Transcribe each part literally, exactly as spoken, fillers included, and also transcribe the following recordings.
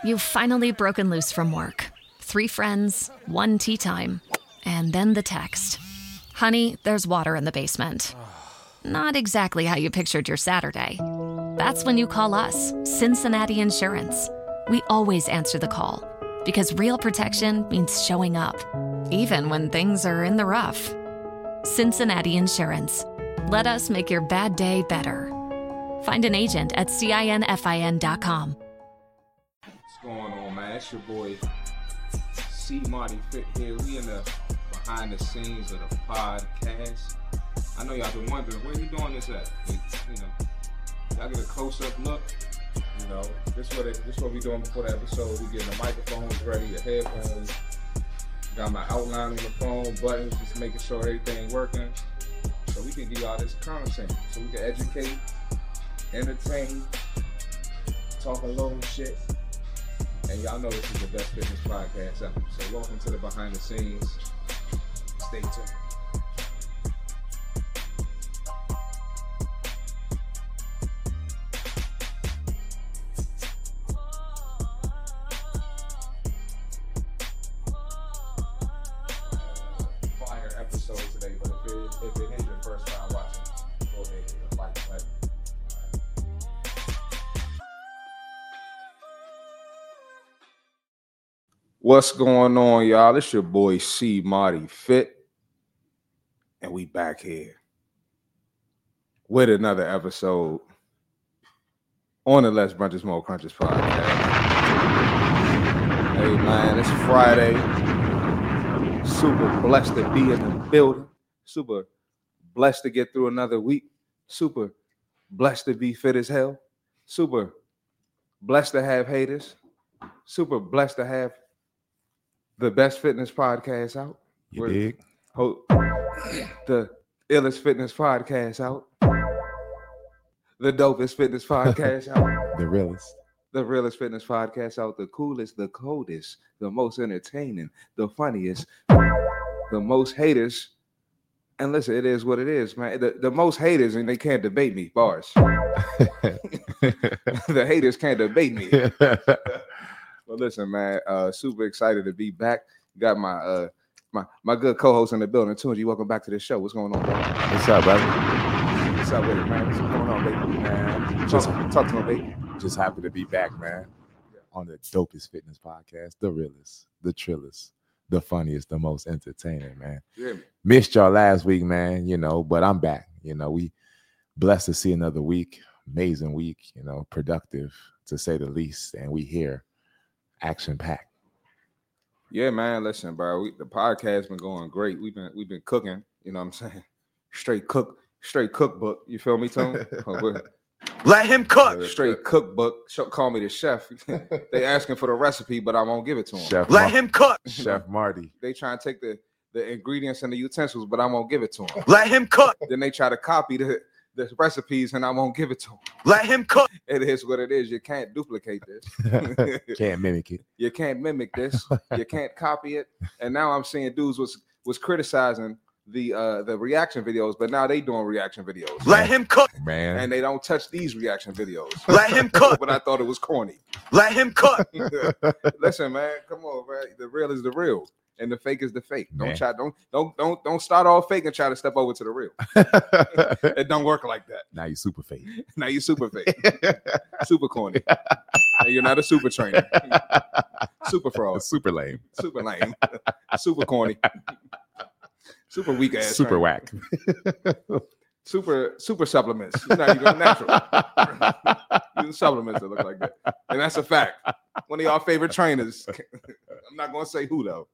You've finally broken loose from work. Three friends, one tea time, and then the text. Honey, there's water in the basement. Not exactly how you pictured your Saturday. That's when you call us, Cincinnati Insurance. We always answer the call because real protection means showing up, even when things are in the rough. Cincinnati Insurance. Let us make your bad day better. Find an agent at cinfin dot com. What's going on, man? It's your boy C. Marty Fit here. We in the behind the scenes of the podcast. I know y'all been wondering where you doing this at. You, you know, y'all get a close-up look. You know, this what it, this what we doing before the episode. We getting the microphones ready, the headphones. Got my outline on the phone, buttons, just making sure everything working. So we can give y'all this content, so we can educate, entertain, talk a little shit. And y'all know this is the best fitness podcast ever. So welcome to the behind the scenes. Stay tuned. Fire episode today, but if it, if it is your first time watching, go ahead and hit the like button. What's going on, y'all? It's your boy C. Marty Fit, and we back here with another episode on the Less Brunches More Crunches podcast. Hey, man, it's Friday. Super blessed to be in the building. Super blessed to get through another week. Super blessed to be fit as hell. Super blessed to have haters. Super blessed to have the best fitness podcast out. You We're, dig? Ho- the illest fitness podcast out. The dopest fitness podcast out. The realest. The realest fitness podcast out. The coolest, the coldest, the most entertaining, the funniest, the most haters. And listen, it is what it is, man. The, the most haters, and they can't debate me. Bars. The haters can't debate me. Well, listen, man. Uh, super excited to be back. Got my uh my my good co-host in the building, Tunji. Welcome back to the show. What's going on, bro? What's up, brother? What's up with it, man? What's going on, baby? Man, Just- talk, talk to me, baby. Just happy to be back, man. On the dopest fitness podcast, the realest, the trillest, the funniest, the most entertaining, man. Yeah. Missed y'all last week, man, you know, but I'm back. You know, we blessed to see another week, amazing week, you know, productive to say the least. And we here, action packed. Yeah, man. Listen, bro. We, the podcast been going great. We've been we've been cooking. You know what I'm saying? Straight cook, straight cookbook. You feel me, Tone? Let him cook. Straight cookbook. Show, call me the chef. They asking for the recipe, but I won't give it to them. Chef Let Mar- him cook. Chef Marty. They try to take the, the ingredients and the utensils, but I won't give it to them. Let him cook. Then they try to copy the, the recipes, and I won't give it to them. Let him cook. It is what it is. You can't duplicate this. Can't mimic it. You can't mimic this. You can't copy it. And now I'm seeing dudes was was criticizing the uh the reaction videos, but now they doing reaction videos. Let him cook. Man. And they don't touch these reaction videos. Let him cook. But I thought it was corny. Let him cook. Listen, man, come on, man. The real is the real, and the fake is the fake. Don't Man. try. Don't don't don't don't start off fake and try to step over to the real. It don't work like that. Now you super fake. Now you super fake, super corny. And you're not a super trainer. Super fraud. Super lame. Super lame. Super corny. Super weak ass. Super trainer. whack. Super super supplements. You're not even natural. Using supplements that look like that. And that's a fact. One of y'all favorite trainers. I'm not gonna say who though.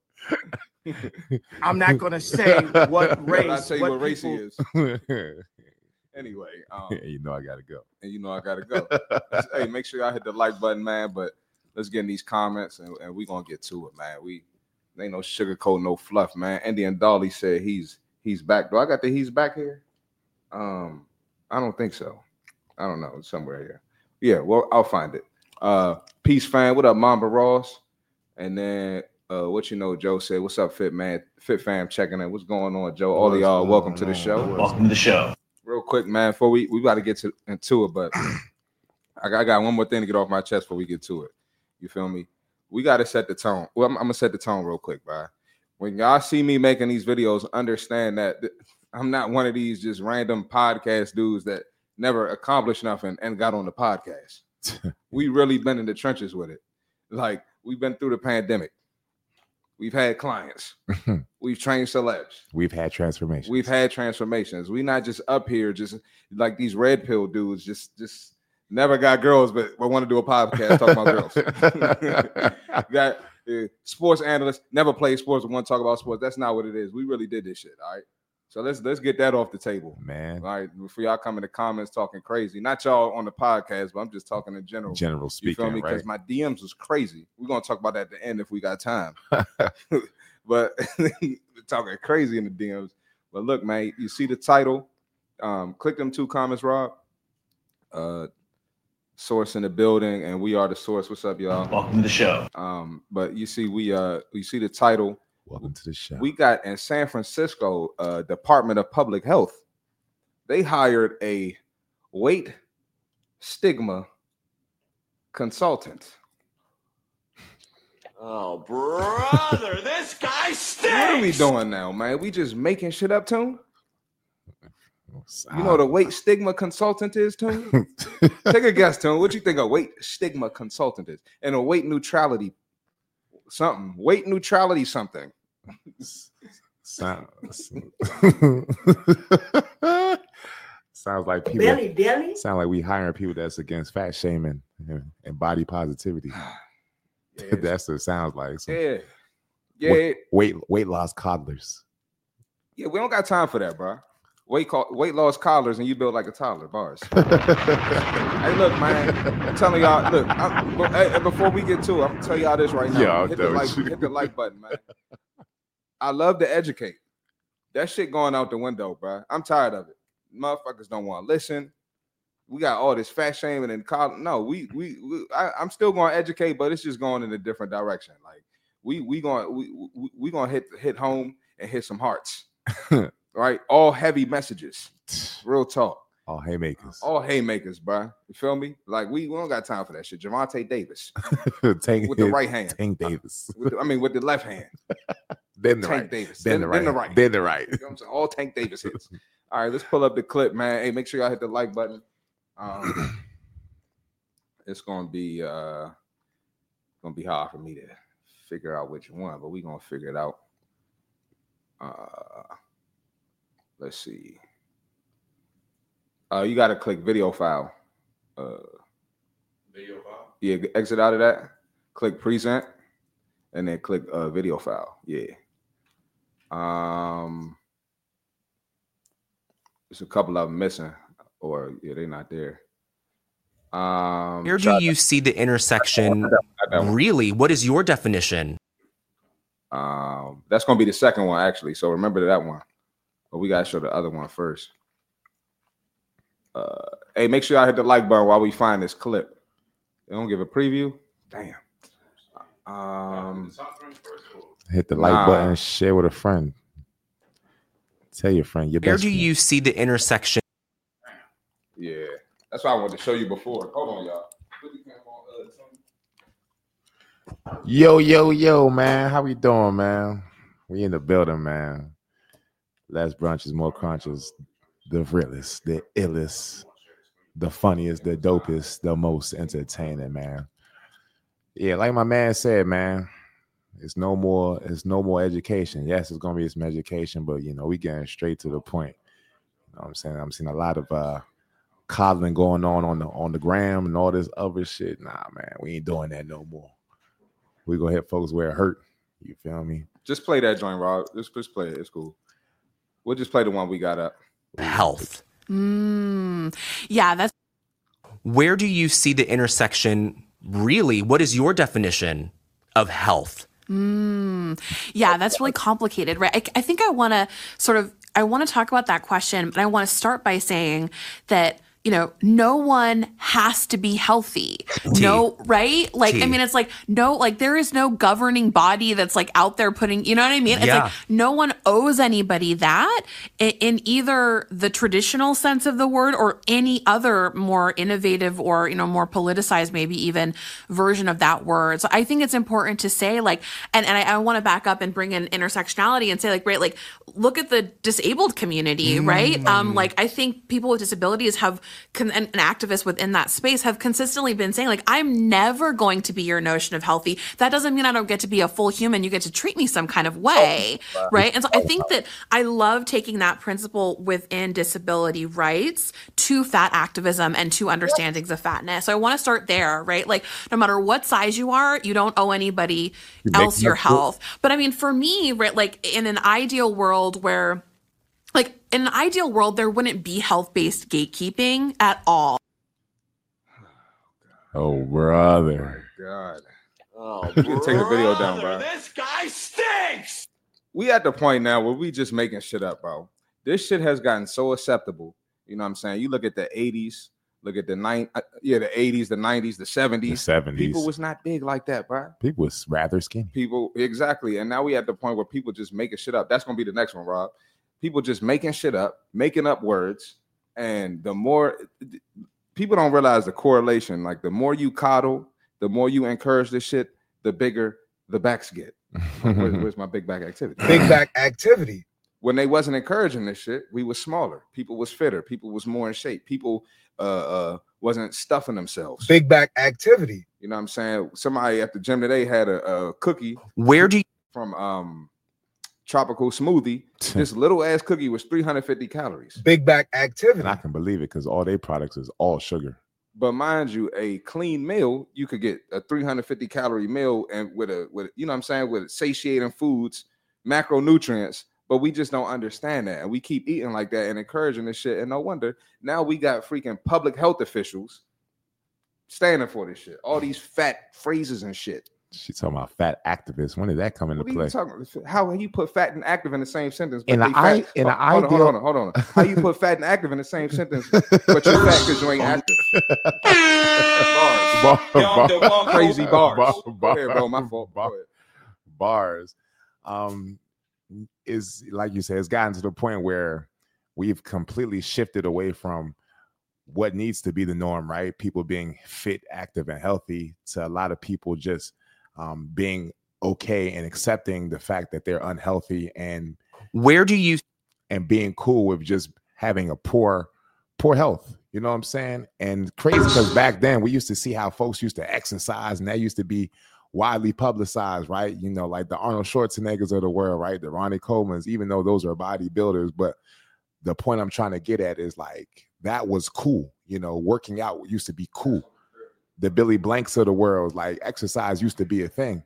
I'm not gonna say what race. But I'll tell you what, race he people- is. Anyway, um, You know I gotta go. and you know I gotta go. Hey, make sure y'all hit the like button, man. But let's get in these comments, and, and we gonna get to it, man. We ain't no sugarcoat, no fluff, man. Indian Dolly said he's he's back. Do I got the he's back here? Um, I don't think so. I don't know. It's somewhere here. Yeah, well, I'll find it. Uh, peace, fam. What up, Mamba Ross? And then uh, what you know, Joe said, "What's up, Fit Man? Fit fam checking in. What's going on, Joe? All of y'all, welcome to the show. Welcome to the show. Real quick, man. Before we we got to get to into it, but I got, I got one more thing to get off my chest before we get to it. You feel me? We got to set the tone. Well, I'm, I'm going to set the tone real quick, bro. When y'all see me making these videos, understand that th- I'm not one of these just random podcast dudes that never accomplished nothing and got on the podcast. We really been in the trenches with it. Like, we've been through the pandemic. We've had clients. We've trained celebs. We've had transformations. We've had transformations. We're not just up here just like these red pill dudes, just just never got girls, but we want to do a podcast talking about girls. Got uh, sports analysts, never played sports, but want to talk about sports. That's not what it is. We really did this shit, all right? So let's let's get that off the table, man. All right, before y'all come in the comments talking crazy. Not y'all on the podcast, but I'm just talking in general. General speaking, you feel me? Because right? my D Ms was crazy. We're gonna talk about that at the end if we got time. But talking crazy in the D Ms. But look, man, you see the title. Um, click them two comments, Rob. Uh, source in the building, and we are the source. What's up, y'all? Welcome to the show. Um, but you see, we uh, you see the title. Welcome to the show. We got in San Francisco, uh, Department of Public Health. They hired a weight stigma consultant. Oh, brother, this guy stinks. What are we doing now, man? We just making shit up, Tune? You know what a weight stigma consultant is, Tune? Take a guess, Tune. What you think a weight stigma consultant is? And a weight neutrality something. Weight neutrality something. Sounds, sounds like people. Billy, Billy? Sound like we hiring people that's against fat shaming and, and body positivity. Yeah, That's what it sounds like. So yeah. Yeah. weight, weight weight loss coddlers. Yeah, we don't got time for that, bro. Weight co- weight loss collars and you build like a toddler. Bars. Hey, look, man. I'm telling y'all. Look, I'm, but, hey, before we get to it, I'm gonna tell y'all this right now. Yeah, hit, the like, hit the like button, man. I love to educate. That shit going out the window, bro. I'm tired of it. Motherfuckers don't want to listen. We got all this fat shaming and college. No, we we, we I, I'm still going to educate, but it's just going in a different direction. Like we we going we we, we going to hit hit home and hit some hearts. Right? All heavy messages. Real talk. All haymakers. All haymakers, bro. You feel me? Like we, we don't got time for that shit. Javonte Davis Tank, with the right hand. Tank Davis. With the, I mean, with the left hand. Then the Tank right. Davis. Then, Then, the right. then the right. Then the right. You know what I'm saying? All Tank Davis hits. All right, let's pull up the clip, man. Hey, make sure y'all hit the like button. Um, it's gonna be uh gonna be hard for me to figure out which one, but we're gonna figure it out. Uh let's see. Uh you gotta click video file. Uh video file? Yeah, exit out of that, click present, and then click uh video file. Yeah. Um there's a couple of them missing. Or yeah, they're not there. Um, Where do you see the intersection? Really? What is your definition? Um, that's gonna be the second one, actually. So remember that one. But we gotta show the other one first. Uh, hey, make sure y'all hit the like button while we find this clip. They don't give a preview. Damn. Um, hit the like nah. button. Share with a friend. Tell your friend. Your Where best do friend. you see the intersection? Yeah, that's what I wanted to show you before. Hold on, y'all. Yo, yo, yo, man. How we doing, man? We in the building, man. Less brunches, more crunches. The realest, the illest, the funniest, the dopest, the most entertaining, man. Yeah, like my man said, man. It's no more, it's no more education. Yes, it's gonna be some education, but you know, we getting straight to the point. You know what I'm saying? I'm seeing a lot of uh coddling going on on the on the gram and all this other shit. Nah, man, we ain't doing that no more. We gonna hit folks where it hurt. You feel me? Just play that joint, Rob. Just, just play it. It's cool. We'll just play the one we got up. Health. Mm, yeah, that's. Where do you see the intersection? Really? What is your definition of health? Mm, yeah, that's really complicated, right? I, I think I want to sort of, I want to talk about that question, but I want to start by saying that you know, no one has to be healthy. T. No, right? Like, T. I mean, it's like, no, like there is no governing body that's like out there putting, you know what I mean? It's Yeah. like no one owes anybody that in, in either the traditional sense of the word or any other more innovative or, you know, more politicized, maybe even version of that word. So I think it's important to say like, and, and I, I want to back up and bring in intersectionality and say like, right, like look at the disabled community, Mm. right? Um, like I think people with disabilities have Con- and, and activists within that space have consistently been saying like, I'm never going to be your notion of healthy. That doesn't mean I don't get to be a full human. You get to treat me some kind of way. Right. And so I think that I love taking that principle within disability rights to fat activism and to understandings of fatness. So I want to start there, right? Like no matter what size you are, you don't owe anybody You else make your that health. But I mean, for me, right, like in an ideal world where Like in an ideal world, there wouldn't be health-based gatekeeping at all. Oh, brother. God. Oh, You can take the video down, brother, bro. This guy stinks. We at the point now where we just making shit up, bro. This shit has gotten so acceptable. You know what I'm saying? You look at the eighties, look at the nine, uh, yeah, the eighties, the nineties, the The seventies. seventies. People was not big like that, bro. People was rather skinny. People, exactly. And now we at the point where people just making shit up. That's gonna be the next one, Rob. People just making shit up, making up words, and the more people don't realize the correlation. Like the more you coddle, the more you encourage this shit, the bigger the backs get. Where's, where's my big back activity? Big back activity. When they wasn't encouraging this shit, we was smaller. People was fitter. People was more in shape. People uh, uh, wasn't stuffing themselves. Big back activity. You know what I'm saying? Somebody at the gym today had a, a cookie Where do you from um, Tropical Smoothie. This little ass cookie was three hundred fifty calories. Big back activity. And I can believe it because all their products is all sugar. But mind you, a clean meal, you could get a three hundred fifty calorie meal and with a with you know what I'm saying, with satiating foods, macronutrients. But we just don't understand that. And we keep eating like that and encouraging this shit. And no wonder now we got freaking public health officials standing for this shit. All these fat phrases and shit. She's talking about fat activists. When did that come into What are play? you talking about? How you put fat and active in the same sentence? but In they the I- fat- in the hold, on, ideal- hold on, hold on, hold on. How you put fat and active in the same sentence, but you're fat because you ain't active? Bars. Bar- Dumb, bar- dumb, Crazy bars. bar- Go ahead, bro. My fault. bar- Go ahead. bars um is like you said, it's gotten to the point where we've completely shifted away from what needs to be the norm, right? People being fit, active, and healthy, to a lot of people just um being okay and accepting the fact that they're unhealthy and where do you and being cool with just having a poor poor health. You know what I'm saying? And crazy because back then we used to see how folks used to exercise, and that used to be widely publicized, right? You know, like the Arnold Schwarzeneggers of the world, right? The Ronnie Colemans, even though those are bodybuilders. But the point I'm trying to get at is like that was cool. You know, working out used to be cool. The Billy Blanks of the world, like exercise used to be a thing.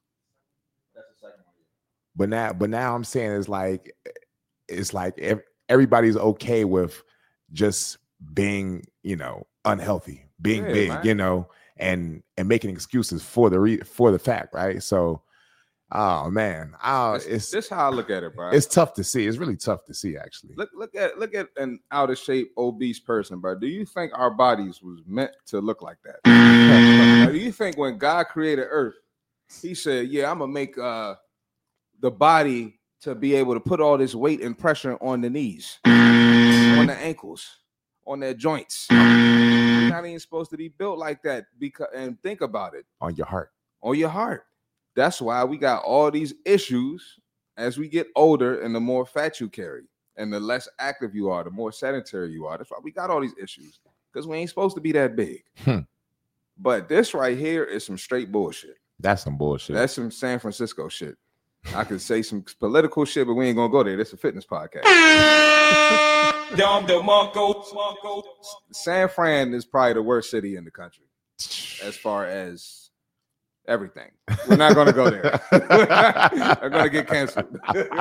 But now, but now I'm saying it's like it's like ev- everybody's okay with just being, you know, unhealthy, being Yeah, big, man. you know, and and making excuses for the re- for the fact, right? So, oh man, oh, This, it's this how I look at it, bro. it's tough to see. It's really tough to see, actually. Look, look at look at an out of shape, obese person, bro. Do you think our bodies was meant to look like that? Now, do you think when God created Earth, He said, "Yeah, I'm gonna make uh the body to be able to put all this weight and pressure on the knees, on the ankles, on their joints. You're not even supposed to be built like that." Because and think about it, On your heart. on your heart. That's why we got all these issues as we get older, and the more fat you carry, and the less active you are, the more sedentary you are. That's why we got all these issues, because we ain't supposed to be that big. Hmm. But this right here is some straight bullshit. That's some bullshit. That's some San Francisco shit. I could say some political shit, but we ain't gonna go there. This is a fitness podcast. Dumb, the Monko, Monko. San Fran is probably the worst city in the country as far as everything. We're not gonna go there. I'm gonna get canceled.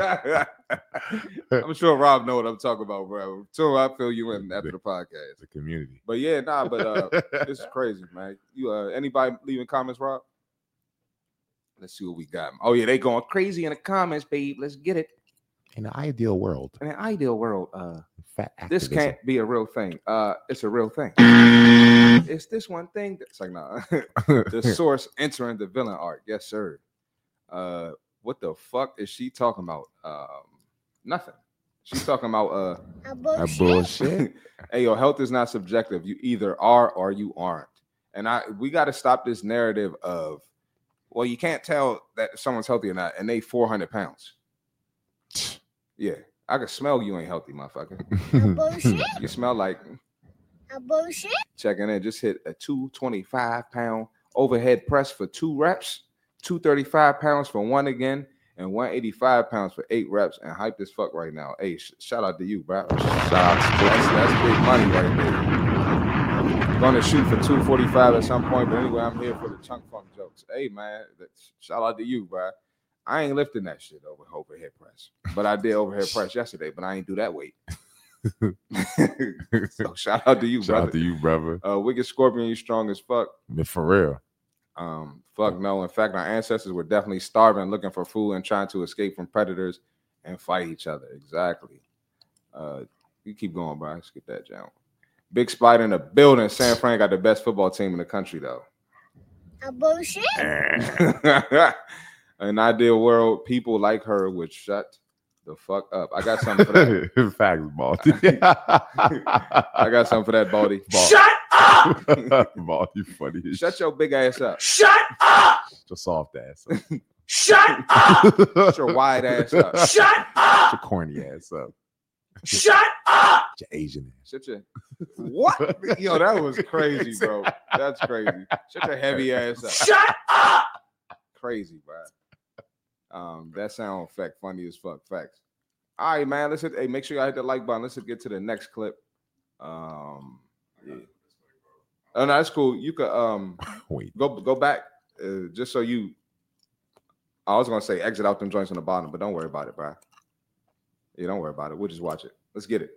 I'm sure Rob know what I'm talking about, bro. So I feel you in after the podcast. the community. But yeah, nah, but uh this is crazy, man. You uh anybody leaving comments, Rob? Let's see what we got. Oh yeah, they going crazy in the comments, babe. Let's get it. In an ideal world, In an ideal world, uh, fat this activism. can't be a real thing. Uh, it's a real thing. It's this one thing that's like, nah. The source entering the villain arc. Yes, sir. Uh, what the fuck is she talking about? Um, nothing. She's talking about uh, A bullshit. hey, your health is not subjective. You either are or you aren't. And I we got to stop this narrative of, well, you can't tell that someone's healthy or not, and they four hundred pounds. Yeah, I can smell you ain't healthy, motherfucker. Bullshit. You smell like A bullshit. checking in. Just hit a two twenty-five pound overhead press for two reps, two thirty-five pounds for one again, and one eighty-five pounds for eight reps, and hype this fuck right now. Hey, sh- shout out to you, bro. Shout out to That's, that's big money right there. Gonna shoot for two forty-five at some point, but anyway, I'm here for the chunk funk jokes. Hey, man, that's, shout out to you, bro. I ain't lifting that shit over overhead press, but I did overhead press yesterday, but I ain't do that weight. So shout out to you, Shout brother. out to you, brother. Uh, Wicked Scorpion, you strong as fuck. But for real. Um, fuck no. In fact, our ancestors were definitely starving, looking for food, and trying to escape from predators and fight each other. Exactly. Uh, you keep going, bro. Let's get that down. Big Spider in the building. San Fran got the best football team in the country, though. A bullshit. An ideal world, people like her would shut the fuck up. I got something for that. Facts, Baldy. I got something for that, Baldy. Ball. Shut up! Baldy, funny. as Shut your big ass up. Shut up! your soft ass. up. Shut up! Shut your wide ass up. Shut Shut up! your corny ass up. Shut up! Shut your Asian ass. Shut your what? Yo, that was crazy, bro. That's crazy. Shut your heavy ass up. Shut up! Crazy, bro. Um, that sound effect funny as fuck. Facts. All right, man. Let's hit. Hey, make sure y'all hit the like button. Let's get to the next clip. Um, yeah. Oh no, that's cool. You could um Wait. go go back uh, just so you. I was gonna say exit out them joints on the bottom, but don't worry about it, bro. Yeah, don't worry about it. We'll just watch it. Let's get it.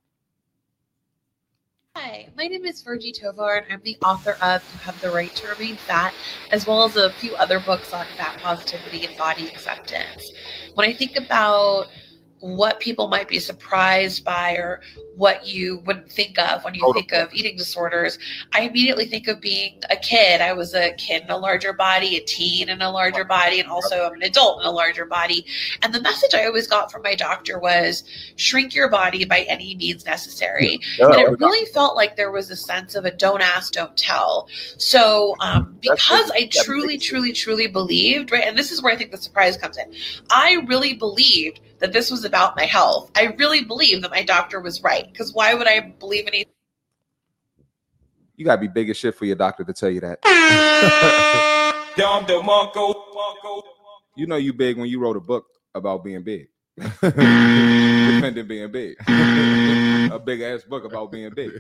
Hi, my name is Virgie Tovar, and I'm the author of You Have the Right to Remain Fat, as well as a few other books on fat positivity and body acceptance. When I think about what people might be surprised by or what you wouldn't think of when you think of eating disorders, I immediately think of being a kid. I was a kid in a larger body, a teen in a larger body, and also I'm an adult in a larger body. And the message I always got from my doctor was shrink your body by any means necessary. And it really felt like there was a sense of a don't ask, don't tell. So um, because I truly, truly, truly believed, right, and this is where I think the surprise comes in. I really believed that this was about my health. I really believed that my doctor was right. Because why would I believe anything? You gotta be big as shit for your doctor to tell you that. Dom DeMarco. Marco. You know you big when you wrote a book about being big. Defending being big. A big ass book about being big.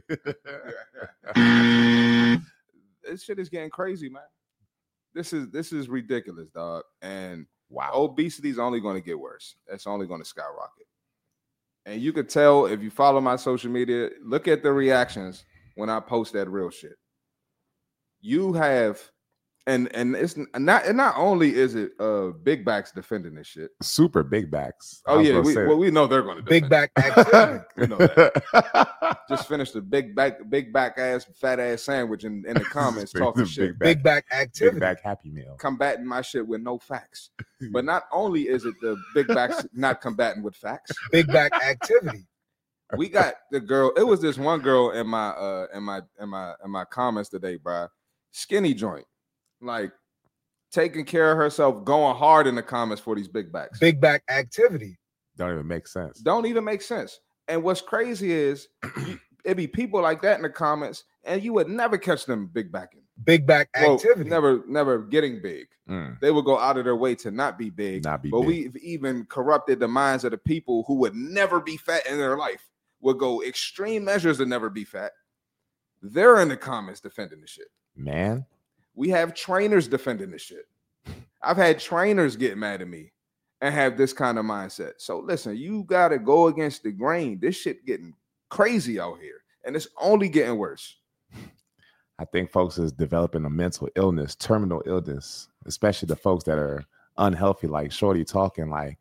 This shit is getting crazy, man. This is this is ridiculous, dog. And wow, obesity is only going to get worse. It's only going to skyrocket. And you could tell if you follow my social media, look at the reactions when I post that real shit. You have, and and it's not, and not only is it uh big backs defending this shit. Super big backs. Oh yeah, we, well we know they're going to big back activity. We know that. Just finished the big back, big back ass, fat ass sandwich in, in the comments talking shit. Big back activity. Big back happy meal. Combating my shit with no facts. But not only is it the big backs not combating with facts. Big back activity. We got the girl. It was this one girl in my uh in my in my in my comments today, bro. Skinny joint, like taking care of herself, going hard in the comments for these big backs. Big back activity. Don't even make sense. Don't even make sense. And what's crazy is it'd be people like that in the comments, and you would never catch them big backing. Big back Well, activity. never, never getting big. Mm. They would go out of their way to not be big. Not be but big. we've even corrupted the minds of the people who would never be fat in their life, would go extreme measures to never be fat. They're in the comments defending the shit. Man. We have trainers defending this shit. I've had trainers get mad at me and have this kind of mindset. So listen, you got to go against the grain. This shit getting crazy out here, and it's only getting worse. I think folks is developing a mental illness, terminal illness, especially the folks that are unhealthy, like Shorty talking, like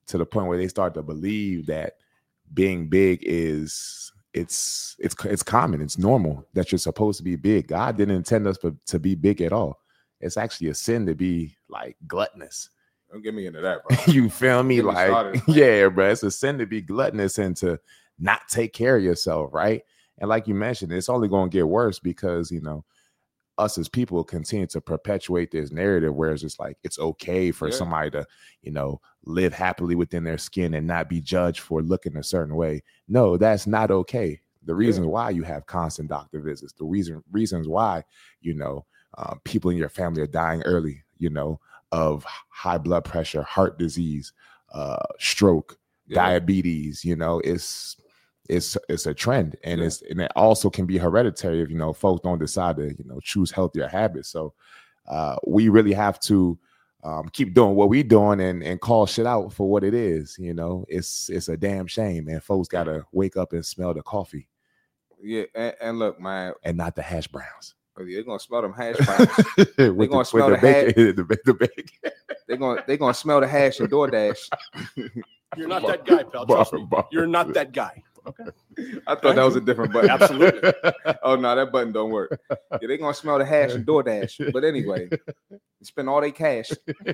to the point where they start to believe that being big is it's it's it's common, it's normal that you're supposed to be big. God didn't intend us to, to be big at all. It's actually a sin to be like gluttonous. Don't get me into that, bro. You feel me? Get me Like, started. yeah, bro. It's a sin to be gluttonous and to not take care of yourself, right? And like you mentioned, it's only going to get worse because, you know, us as people continue to perpetuate this narrative where it's just like it's okay for Yeah. somebody to, you know, live happily within their skin and not be judged for looking a certain way. No, that's not okay. The reasons why you have constant doctor visits, the reason reasons why, you know, um, people in your family are dying early, you know, of high blood pressure, heart disease, uh, stroke, Yeah. diabetes, you know, it's it's it's a trend, and Yeah. it's and it also can be hereditary if, you know, folks don't decide to, you know, choose healthier habits. So uh, we really have to um, keep doing what we doing and and call shit out for what it is. You know, it's it's a damn shame, and folks gotta wake up and smell the coffee Yeah, and, and look, man, and not the hash browns. they're gonna smell them hash browns. With gonna the, smell with the the bacon, the, ba- the bacon. They're gonna they're gonna smell the hash and DoorDash. You're not that guy, pal. Trust me. Bar- bar- You're not that guy. Okay. I thought that was a different button. Absolutely. Oh no, that button don't work. Yeah, they're gonna smell the hash and DoorDash. But anyway, spend all their cash.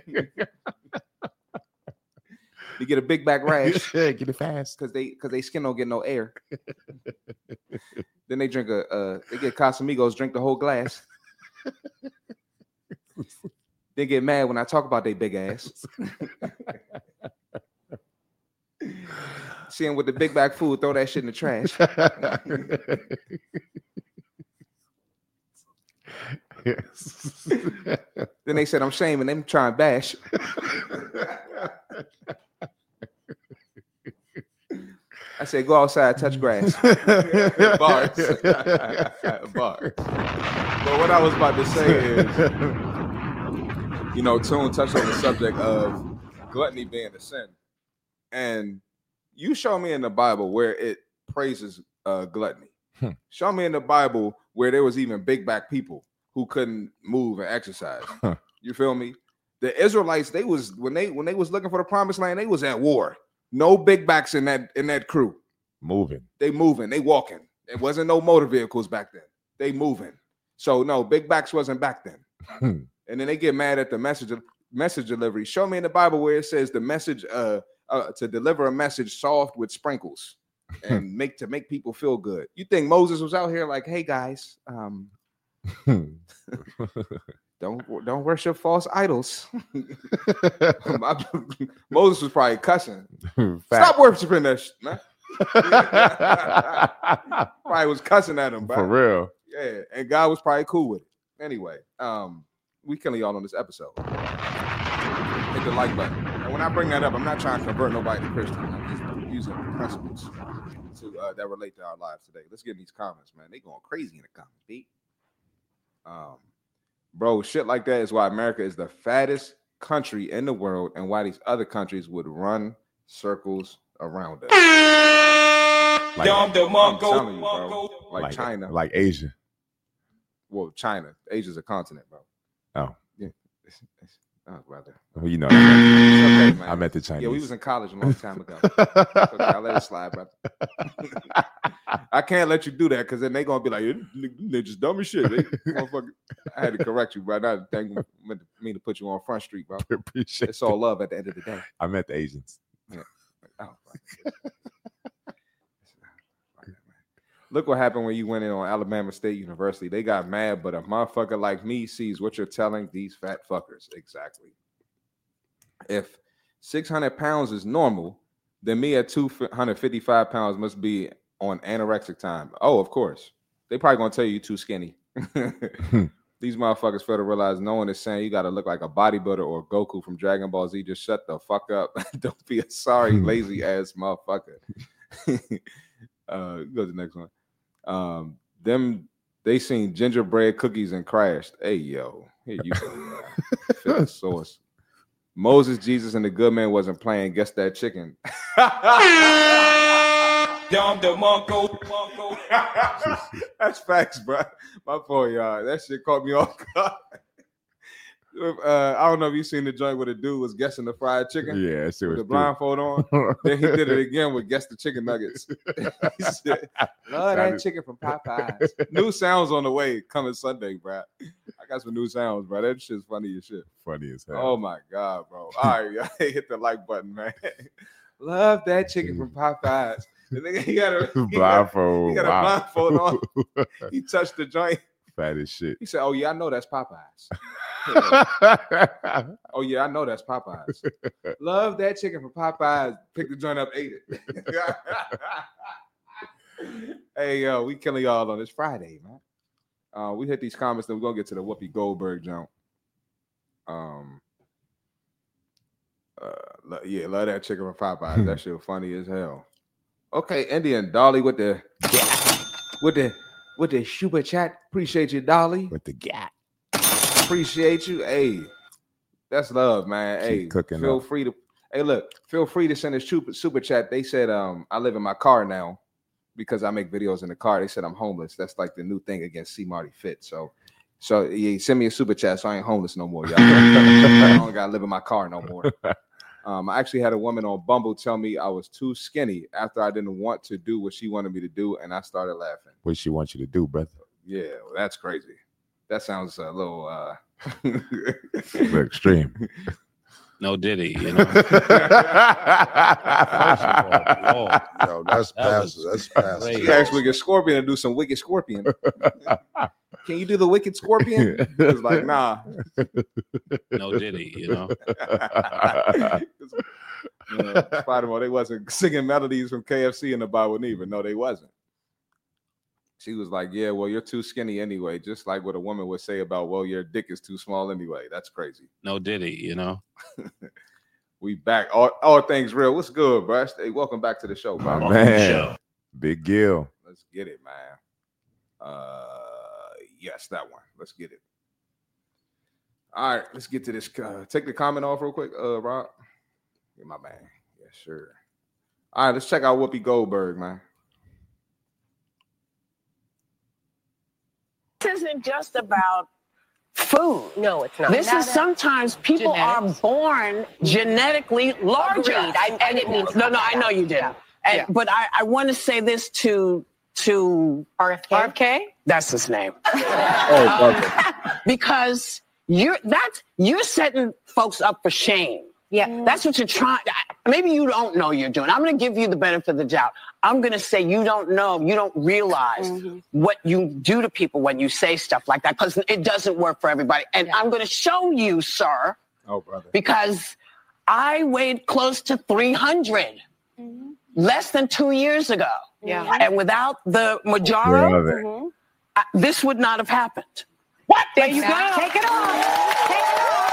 You get a big back rash Yeah, get it fast. because they because they skin don't get no air. Then they drink a uh, they get Casamigos, drink the whole glass. They get mad when I talk about their big ass. See him with the big bag food, throw that shit in the trash. Yes. Then they said I'm shaming them, trying to bash. I said go outside, touch grass. Bars. Bars. But what I was about to say is, you know, Tune touched on the subject of gluttony being a sin. And you show me in the Bible where it praises uh, gluttony. Hmm. Show me in the Bible where there was even big back people who couldn't move and exercise. Huh. You feel me? The Israelites, they was when they when they was looking for the promised land, they was at war. No big backs in that in that crew. Moving. They moving, they walking. It wasn't no motor vehicles back then. They moving. So no, big backs wasn't back then. Hmm. And then they get mad at the message message delivery. Show me in the Bible where it says the message uh, uh to deliver a message soft with sprinkles and make to make people feel good. You think Moses was out here like, hey guys, um don't don't worship false idols. Moses was probably cussing. Stop worshiping that shit, man. Probably was cussing at him, bro. For real. Yeah, and God was probably cool with it. Anyway, um, we killing y'all on this episode. Hit the like button. And when I bring that up, I'm not trying to convert nobody to Christian. I'm just using principles to uh, that relate to our lives today. Let's get in these comments, man. They going crazy in the comments, B. Um, bro, shit like that is why America is the fattest country in the world, and why these other countries would run circles around us. Like, I'm telling you, bro. Like, Like China. Like Asia. Well, China. Asia's a continent, bro. Oh. Yeah. It's, it's, oh, brother. Well, you know. It's okay, man. I met the Chinese. Yeah, we was in college a long time ago. Okay, I let it slide, brother. I can't let you do that because then they gonna be like, they're just dumb as shit. They, motherfucker. I had to correct you, bro. I didn't mean to, mean to put you on Front Street, bro. Appreciate It's all love at the end of the day. I met the Asians. Yeah. Oh, look what happened when you went in on Alabama State University. They got mad, but a motherfucker like me sees what you're telling these fat fuckers. Exactly. If six hundred pounds is normal, then me at two hundred fifty-five pounds must be on anorexic time. Oh, of course. They probably gonna tell you you're too skinny. These motherfuckers fail to realize no one is saying you got to look like a bodybuilder or Goku from Dragon Ball Z. Just shut the fuck up. Don't be a sorry, lazy ass motherfucker. uh, go to the next one. Um, them they seen gingerbread cookies and crashed. Hey yo, here you go. Fit the source. Moses, Jesus, and the good man wasn't playing. Guess that chicken. That's facts, bro. My fault, y'all. That shit caught me off guard. Uh, I don't know if you seen the joint where the dude was guessing the fried chicken. Yeah, I see with what the you- blindfold on. Then he did it again with guess the chicken nuggets. He said, "Love that chicken from Popeyes." New sounds on the way coming Sunday, bro. I got some new sounds, bro. That shit's funny as shit. Funny as hell. Oh my god, bro! All right, y'all, hit the like button, man. Love that chicken from Popeyes. The nigga, he got a he blindfold. Got, he got Wow. a blindfold on. He touched the joint. Fat as shit. He said, "Oh yeah, I know that's Popeyes." Oh yeah, I know that's Popeyes. Love that chicken from Popeyes. Pick the joint up, ate it. Hey yo, we killing y'all on this Friday, man. Uh, we hit these comments, then we're gonna get to the Whoopi Goldberg jump. Um, uh, lo- yeah, love that chicken from Popeyes. That shit funny as hell. Okay, Indian Dolly with the with the with the super chat. Appreciate you, Dolly. With the gat. Appreciate you. Hey, that's love, man. Keep Hey, cooking feel up. free to. Hey, look, feel free to send us super super chat. They said, um, I live in my car now because I make videos in the car. They said I'm homeless. That's like the new thing against C Marty Fit. So, so yeah, send me a super chat so I ain't homeless no more, y'all. I don't gotta live in my car no more. Um, I actually had a woman on Bumble tell me I was too skinny after I didn't want to do what she wanted me to do, and I started laughing. What she wants you to do, brother? Yeah, well, that's crazy. That sounds a little uh We're extreme. No Diddy, you know. Yo, that's passive. That's passive. She asked Wicked Scorpion to do some Wicked Scorpion. Can you do the Wicked Scorpion? He was like, nah. No Diddy, you know. Yeah, Spider-Man, they wasn't singing melodies from K F C in the Bible neither. No, they wasn't. She was like, yeah, well, you're too skinny anyway. Just like what a woman would say about, well, your dick is too small anyway. That's crazy. No Diddy, you know. We back. All, all things real. What's good, bro? Hey, welcome back to the show, bro. My man. Big Gil. Let's get it, man. Uh, yes, that one. Let's get it. All right, let's get to this. Uh, take the comment off real quick, uh, Rob. Yeah, my man. Yeah, sure. All right, let's check out Whoopi Goldberg, man. This isn't just about food. No, it's not. This Not is a- sometimes people Genetics. are born genetically larger. Agreed. I- I didn't mean to no, cut no, that I know out. you didn't. Yeah. And, Yeah. But I, I want to say this to to R F K. R F K. That's his name. Oh, Um, because you're that's you're setting folks up for shame. Yeah. That's what you're trying. Maybe you don't know you're doing. I'm going to give you the benefit of the doubt. I'm going to say you don't know. You don't realize Mm-hmm. what you do to people when you say stuff like that, because it doesn't work for everybody. And I'm going to show you, sir, Oh, brother. because I weighed close to three hundred less than two years ago. Yeah. And without the Mounjaro, Brother. Mhm. I- this would not have happened. What? There you go. Take it off. Take it off.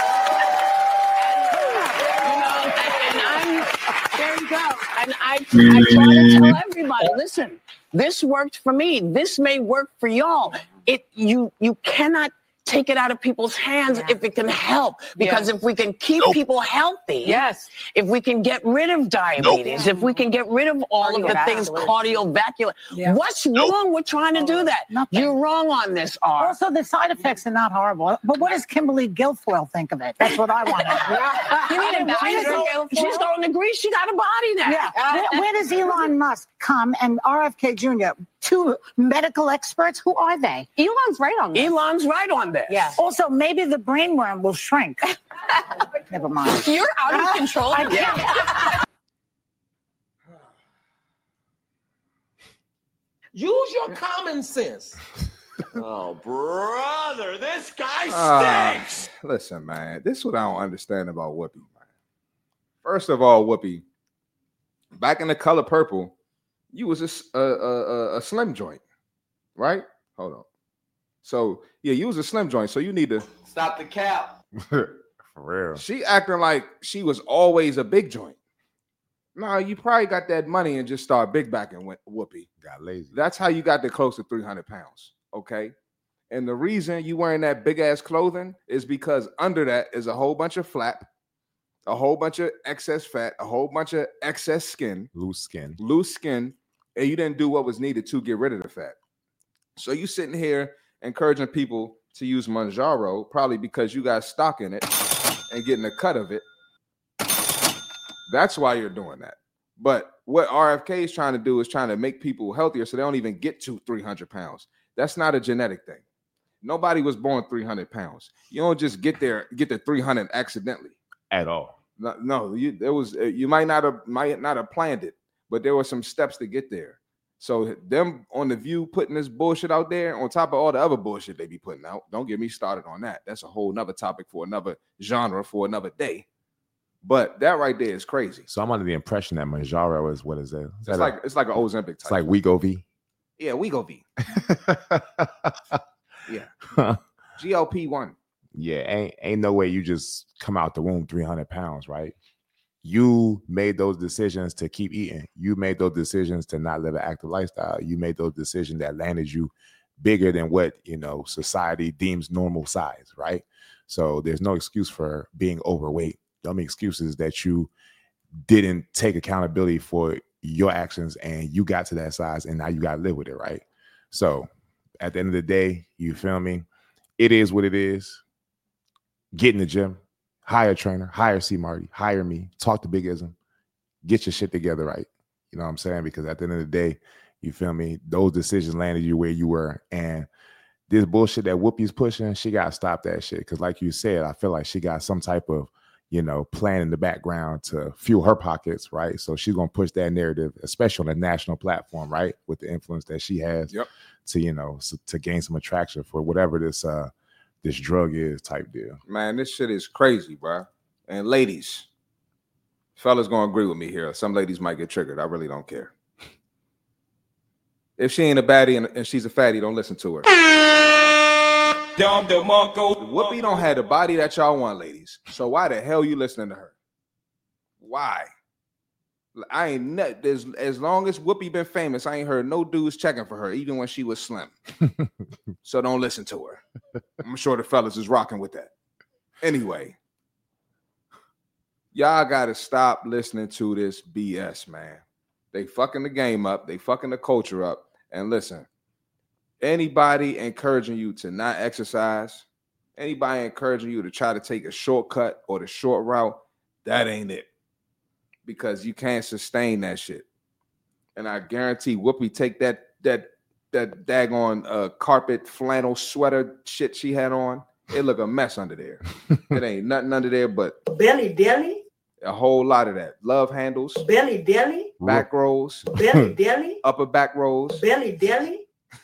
You know, and, and I'm, there you go. And I, I try to tell everybody, listen, this worked for me. This may work for y'all. It you you cannot take it out of people's hands Yeah. if it can help. Because Yeah. if we can keep people healthy, Yes. if we can get rid of diabetes, if we can get rid of all of the things cardiovascular, Yeah. what's wrong with trying to do that? Nothing. You're wrong on this, R. Also, the side effects are not horrible. But what does Kimberly Guilfoyle think of it? That's what I want to know. You need a She's Ambassador don't, Guilfoyle? she's don't agree. She got a body now. Yeah. Where, where does Elon Musk come and R F K Junior, two medical experts? Who are they? Elon's right on this. Elon's right on this. Yeah. Also, maybe the brainworm will shrink. Never mind. You're out of control. I can't. Use your common sense. Oh, brother, this guy Uh, stinks. listen, man, this is what I don't understand about Whoopi, man. First of all, Whoopi, back in The Color Purple, you was a, s- a, a- a- a slim joint, right? Hold on. So, yeah, you was a slim joint, so you need to... Stop the cap. For real. She acting like she was always a big joint. No, you probably got that money and just started big backing with Whoopi. Got lazy. That's how you got to close to three hundred pounds, okay? And the reason you wearing that big ass clothing is because under that is a whole bunch of flap, a whole bunch of excess fat, a whole bunch of excess skin, Loose skin. loose skin, and you didn't do what was needed to get rid of the fat. So you sitting here encouraging people to use Mounjaro, probably because you got stock in it and getting a cut of it. That's why you're doing that. But what R F K is trying to do is trying to make people healthier so they don't even get to three hundred pounds. That's not a genetic thing. Nobody was born three hundred pounds. You don't just get there, get to three hundred accidentally. At all. No, no you, there was, you might not have, might not have planned it, but there were some steps to get there. So them on The View putting this bullshit out there on top of all the other bullshit they be putting out. Don't get me started on that. That's a whole nother topic for another genre for another day. But that right there is crazy. So I'm under the impression that Mounjaro is what is it? Is It's that like a- it's like an Ozempic type. it's like Wegovy. Yeah, Wegovy. Yeah. G L P one. Yeah, ain't ain't no way you just come out the womb three hundred pounds, right? You made those decisions to keep eating. You made those decisions to not live an active lifestyle. You made those decisions that landed you bigger than what, you know, society deems normal size, right? So there's no excuse for being overweight. The only excuse is that you didn't take accountability for your actions and you got to that size and now you got to live with it, right? So at the end of the day, you feel me? It is what it is. Get in the gym, hire a trainer, hire C Marty, hire me, talk to Big Ism, get your shit together, right? You know what I'm saying? Because at the end of the day, you feel me? Those decisions landed you where you were. And this bullshit that Whoopi's pushing, she got to stop that shit. Because like you said, I feel like she got some type of, you know, plan in the background to fuel her pockets, right? So she's going to push that narrative, especially on a national platform, right? With the influence that she has Yep. to, you know, so, to gain some attraction for whatever this, uh, this drug is type deal. Man, this shit is crazy, bro. And ladies, fellas gonna agree with me here. Some ladies might get triggered. I really don't care. If she ain't a baddie and, and she's a fatty, don't listen to her. Whoopi don't have the body that y'all want, ladies. So why the hell you listening to her? Why? I ain't net as as long as Whoopi been famous, I ain't heard no dudes checking for her, even when she was slim. So don't listen to her. I'm sure the fellas is rocking with that. Anyway, y'all gotta stop listening to this B S, man. They fucking the game up, they fucking the culture up. And listen, anybody encouraging you to not exercise, anybody encouraging you to try to take a shortcut or the short route, that ain't it. Because you can't sustain that shit. And I guarantee Whoopi take that that that daggone uh, carpet flannel sweater shit she had on. It look a mess under there. It ain't nothing under there but Belly Deli, a whole lot of that. Love handles, Belly Deli, back rolls, Belly Deli, upper back rolls. Belly Deli,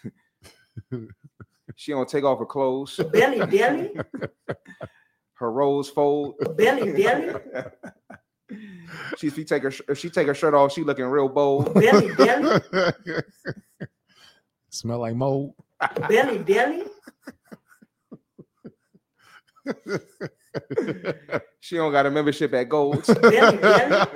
She don't take off her clothes. Belly Deli, Her rolls fold. Belly Deli, She, if she take her if she take her shirt off, she looking real bold. Belly Deli, Smell like mold. Belly Deli. She don't got a membership at Gold's. Belly Deli.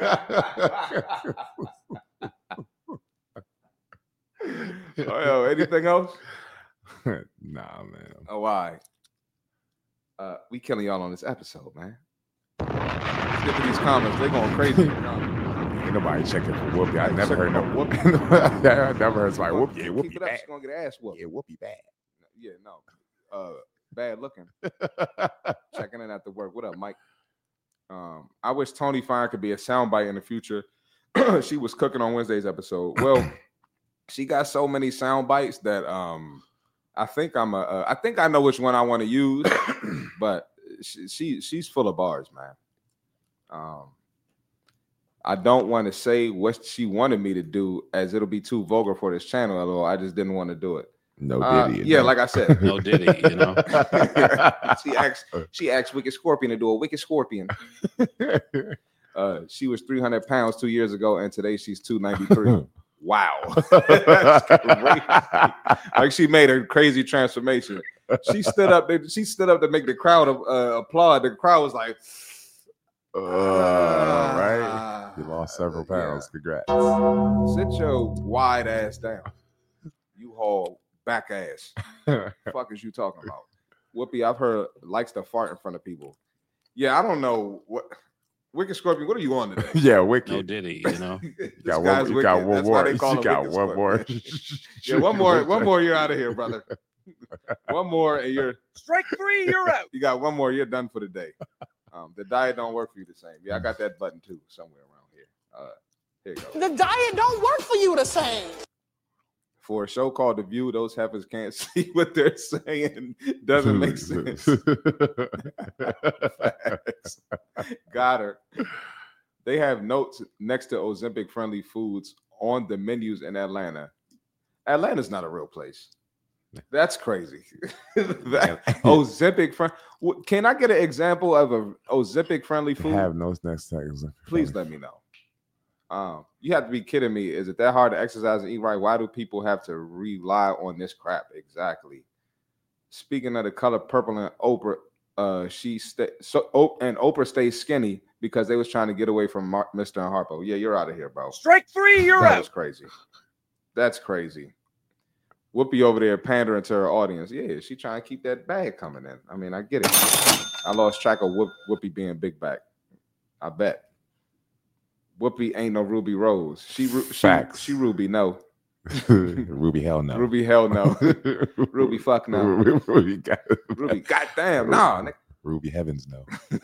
Oh, yo, anything else? Nah, man. Oh, why? Uh, we killing y'all on this episode, man. Let's get to these comments. They're going crazy. Ain't nobody checking for Whoopi. I Ain't never heard no checking for Whoopi. I never heard somebody Whoopi. Yeah, Keep Whoopi it up. bad. She's gonna get her ass whooped. Yeah, Whoopi bad. Yeah, no. Uh, bad looking. Checking in after work. What up, Mike? Um, I wish Tony Fine could be a soundbite in the future. She was cooking on Wednesday's episode. Well, she got so many sound bites that um, I think I'm a. Uh, I think I know which one I want to use, but she, she she's full of bars, man. Um, I don't want to say what she wanted me to do, as it'll be too vulgar for this channel. Although I just didn't want to do it. No Uh, Diddy. yeah, like I said, No Diddy, you know. she asked she asked Wicked Scorpion to do a Wicked Scorpion. Uh, she was three hundred pounds two years ago, and today she's two ninety-three. Wow. That's crazy. Like she made a crazy transformation. She stood up, she stood up to make the crowd uh, applaud. The crowd was like, Uh, right? You lost several pounds. Congrats. sit your wide ass down. You haul back ass. Fuck is you talking about? Whoopi, I've heard likes to fart in front of people. Yeah, I don't know what Wicked Scorpion. What are you on today? Yeah, Wicked. No Diddy, you know. You This got guy's one, you got wicked. one That's why more. they call You him got Wicked one more. Scorpion. Yeah, one more, one more. You're out of here, brother. One more and you're Strike three, you're out. you got one more, you're done for the day. Um, the diet don't work for you the same. Yeah, I got that button too somewhere around here. Uh, here you go. The diet don't work for you the same. For a show called The View, those heifers can't see what they're saying. Doesn't make sense. Facts. Got her. They have notes next to Ozempic friendly foods on the menus in Atlanta. Atlanta's not a real place. That's crazy. that, Ozempic friend. Can I get an example of a Ozempic friendly food? Have notes next to Please let me know. Um, you have to be kidding me. Is it that hard to exercise and eat right? Why do people have to rely on this crap? Exactly. Speaking of the color purple and Oprah, uh, she stay so oh, and Oprah stays skinny because they was trying to get away from Mar- Mister and Harpo. Yeah, you're out of here, bro. Strike three, you're that out. was crazy. That's crazy. Whoopi over there pandering to her audience. Yeah, she trying to keep that bag coming in. I mean, I get it. I lost track of Whoop, Whoopi being big back. I bet. Whoopi ain't no Ruby Rose. She she, Facts. she Ruby no. Ruby hell no. Ruby hell no. Ruby fuck no. Ruby, Ruby, God, Ruby goddamn nah. Nigga. Ruby heavens no.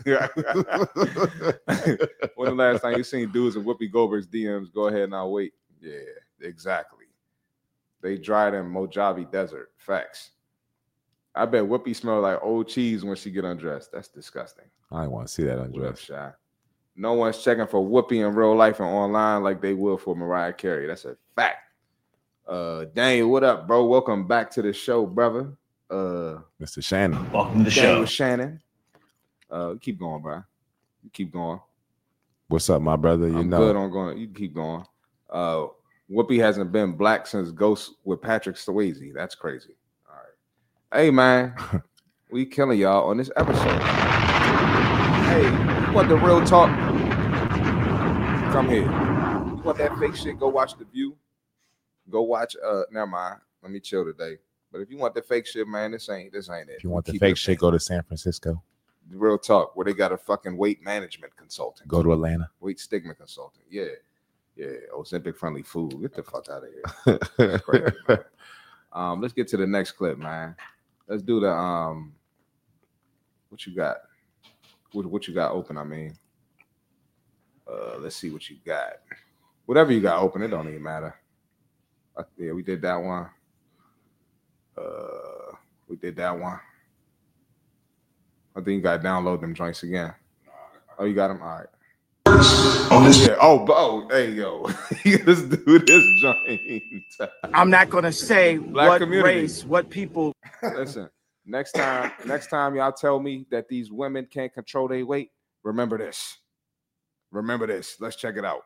When the last time you seen dudes in Whoopi Goldberg's D Ms? Go ahead and I'll wait. Yeah, exactly. They dried in Mojave Desert. Facts. I bet Whoopi smell like old cheese when she get undressed. That's disgusting. I don't want to see that What up, undressed. Shy? No one's checking for Whoopi in real life and online like they will for Mariah Carey. That's a fact. Uh, Daniel, what up, bro? Welcome back to the show, brother. Uh, Mister Shannon. Welcome to the Daniel show. Shannon. Uh, keep going, bro. You keep going. What's up, my brother? You I'm know. good on going. You keep going. Uh, Whoopi hasn't been black since Ghost with Patrick Swayze. That's crazy. All right. Hey, man. We killing y'all on this episode. Hey, you want the real talk? Come here. You want that fake shit? Go watch The View. Go watch. Uh, never mind. Let me chill today. But if you want the fake shit, man, this ain't this ain't it. If you want the Keep fake it shit, go to San Francisco. Real talk, where they got a fucking weight management consultant. Go to Atlanta. Weight stigma consultant. Yeah. Yeah. Ozempic friendly food. Get the fuck out of here. That's crazy, man. Um, let's get to the next clip, man. Let's do the um what you got? What, what you got open, I mean. Uh let's see what you got. Whatever you got open, it don't even matter. Uh, yeah, we did that one. Uh we did that one. I think you gotta download them joints again. Oh, you got them? All right. On this, yeah. Oh, oh, hey, yo, let's do this joint. I'm not gonna say Black what community. race, what people. Listen, next time, next time y'all tell me that these women can't control their weight, remember this. Remember this. Let's check it out.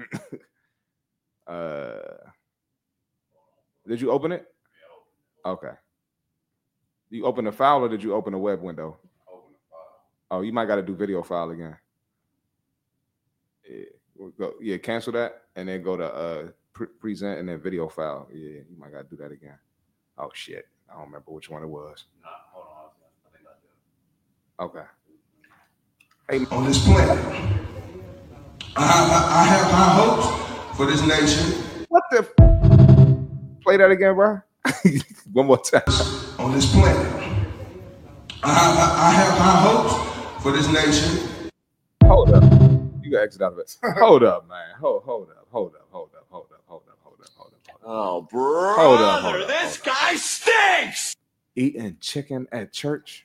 uh, did you open it? Okay. You open the file or did you open the web window? Oh, you might got to do video file again. Yeah, we'll go, yeah, cancel that and then go to uh pre- present and then video file. Yeah, you might got to do that again. Oh shit, I don't remember which one it was. Nah, hold on. I think I did. Okay. Hey, on this planet. I, I, I have high hopes for this nation. What the? F- Play that again, bro. One more time. On this planet. I, I, I have high hopes for this nation. Hold up. You got exit out of it. Hold up, man. Hold, hold up. Hold up. Hold up. Hold up. Hold up. Hold up. Hold up. Oh, brother, Hold up, hold up, this guy stinks. Eating chicken at church.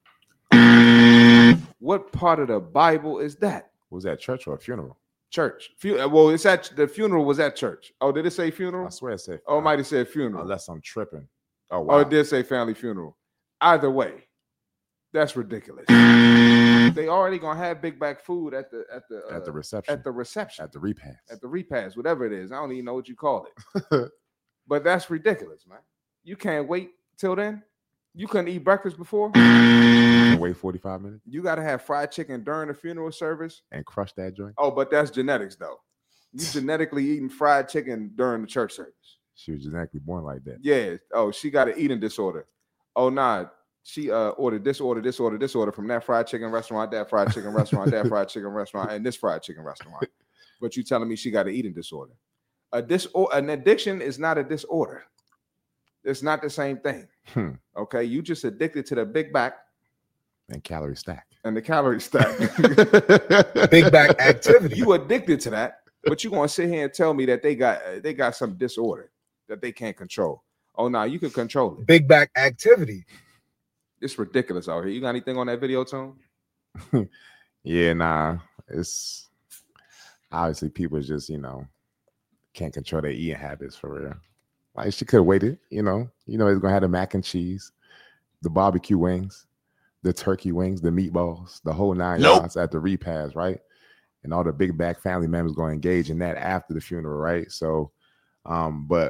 What part of the Bible is that? Was that church or a funeral? Church. Fu- well, it's at the funeral was at church. Oh, did it say funeral? I swear it said. Oh, it might have said funeral. Unless I'm tripping. Oh, Oh, wow. it did say family funeral. Either way, that's ridiculous. They already gonna have big back food at the at the uh, At the reception. at the reception At the repast. at the repast, whatever it is. I don't even know what you call it. But that's ridiculous, man. You can't wait till then. You couldn't eat breakfast before. Wait forty-five minutes You got to have fried chicken during the funeral service. and crush that joint. Oh, but that's genetics, though. You genetically eating fried chicken during the church service. She was genetically born like that. Yeah. Oh, she got an eating disorder. Oh, nah. She uh ordered this order, this order, this order from that fried chicken restaurant, that fried chicken restaurant, that fried chicken restaurant, and this fried chicken restaurant. But you telling me she got an eating disorder? A dis or an addiction is not a disorder. It's not the same thing. Hmm. Okay, you just addicted to the big back and calorie stack and the calorie stack. Big back activity. You addicted to that, but you gonna sit here and tell me that they got uh, they got some disorder that they can't control. Oh no, you can control it. Big back activity. It's ridiculous out here. You got anything on that video, Tone? Yeah, nah. It's obviously people just, you know, can't control their eating habits for real. Like she could have waited, you know. You know, it's gonna have the mac and cheese, the barbecue wings, the turkey wings, the meatballs, the whole nine Nope. yards at the repast, right? And all the big back family members going to engage in that after the funeral, right? So, um, but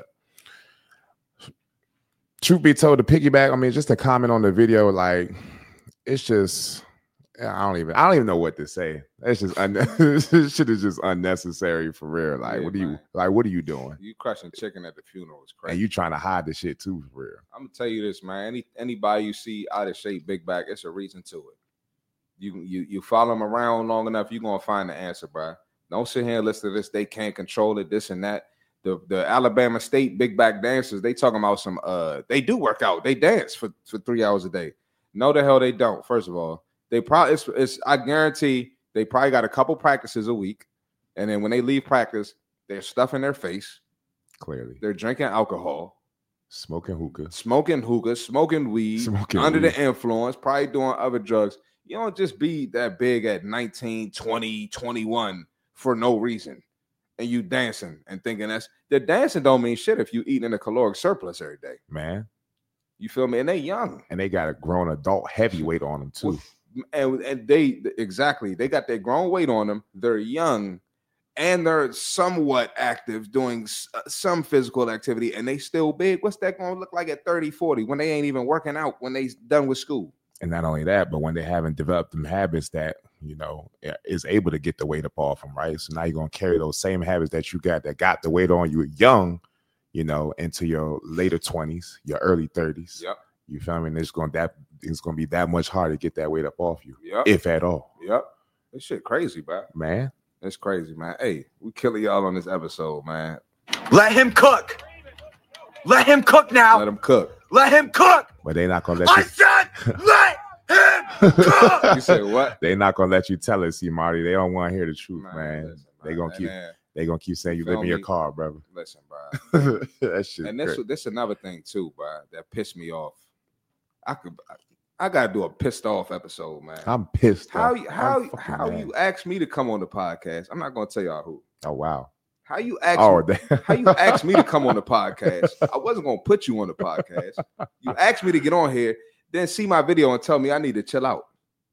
truth be told, the piggyback, I mean, just to comment on the video, like it's just, I don't even, I don't even know what to say. It's just, un- this shit is just unnecessary for real. Like, Yeah, what are you, man. like, what are you doing? You crushing chicken at the funeral is crazy. And you trying to hide the shit too, for real. I'm gonna tell you this, man. Any anybody you see out of shape, big back, it's a reason to it. You you you follow them around long enough, you're gonna find the answer, bro. Don't sit here and listen to this. They can't control it, this and that. The the Alabama State big back dancers, they talking about some uh they do work out, they dance for, for three hours a day. No, the hell they don't. First of all, they probably it's, it's I guarantee they probably got a couple practices a week, and then when they leave practice, they're stuffing their face. Clearly, they're drinking alcohol. Smoking hookah, smoking hookah, smoking weed, Smoking under weed. the influence, probably doing other drugs. You don't just be that big at nineteen, twenty, twenty-one for no reason. And you dancing and thinking that's the dancing don't mean shit if you eating in a caloric surplus every day. man. You feel me? And they young. And they got a grown adult heavyweight on them too. And, and they exactly they got their grown weight on them. They're young and they're somewhat active doing s- uh, some physical activity and they still big. What's that going to look like at thirty, forty when they ain't even working out when they done with school? And not only that, but when they haven't developed them habits that, you know, is able to get the weight up off them, right? So now you're going to carry those same habits that you got that got the weight on you young, you know, into your later twenties, your early thirties. Yep. You feel me? And it's going that it's going to be that much harder to get that weight up off you, Yep. if at all. Yep. This shit crazy, bro. Man. It's crazy, man. Hey, we killing y'all on this episode, man. Let him cook. Let him cook now. Let him cook. Let him cook. But they not going to let I you. said, let him cook. You said what? They not going to let you tell it, see, Marty. They don't want to hear the truth, man. listen, they going to man, keep man. they going to keep saying you Feel live in your me? car, brother. Listen, bro. That shit. And this great. this another thing too, bro, that pissed me off. I could I, I gotta do a pissed off episode, man. I'm pissed How off. you how I'm you- fucking how mad. you asked me to come on the podcast? I'm not gonna tell y'all who. Oh wow. How you asked Oh, me, that- how you asked me to come on the podcast? I wasn't gonna put you on the podcast. You asked me to get on here, then see my video and tell me I need to chill out.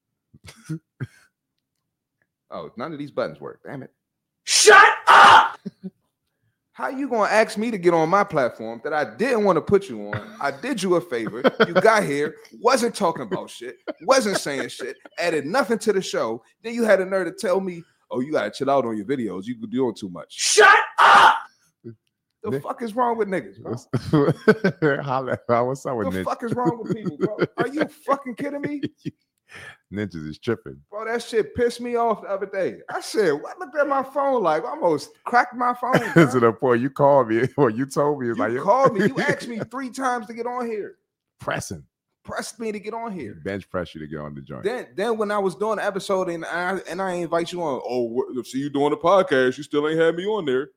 Oh, none of these buttons work. Damn it. Shut up. How you gonna ask me to get on my platform that I didn't want to put you on? I did you a favor. You got here, wasn't talking about shit, wasn't saying shit, added nothing to the show. Then you had a nerve to tell me, "Oh, you gotta chill out on your videos. You doing too much." Shut up. The fuck is wrong with niggas, bro? Holla, what's up with The ninjas? fuck is wrong with people, bro? Are you fucking kidding me? Ninjas is tripping. Bro, that shit pissed me off the other day. I said, what? Looked at my phone like I almost cracked my phone. bro. To the point you called me or you told me, it's You like called me. You asked me three times to get on here. pressing, Pressed me to get on here. bench press you to get on the joint. Then, then when I was doing the episode and I and I invite you on, oh, what, see you doing the podcast, you still ain't had me on there.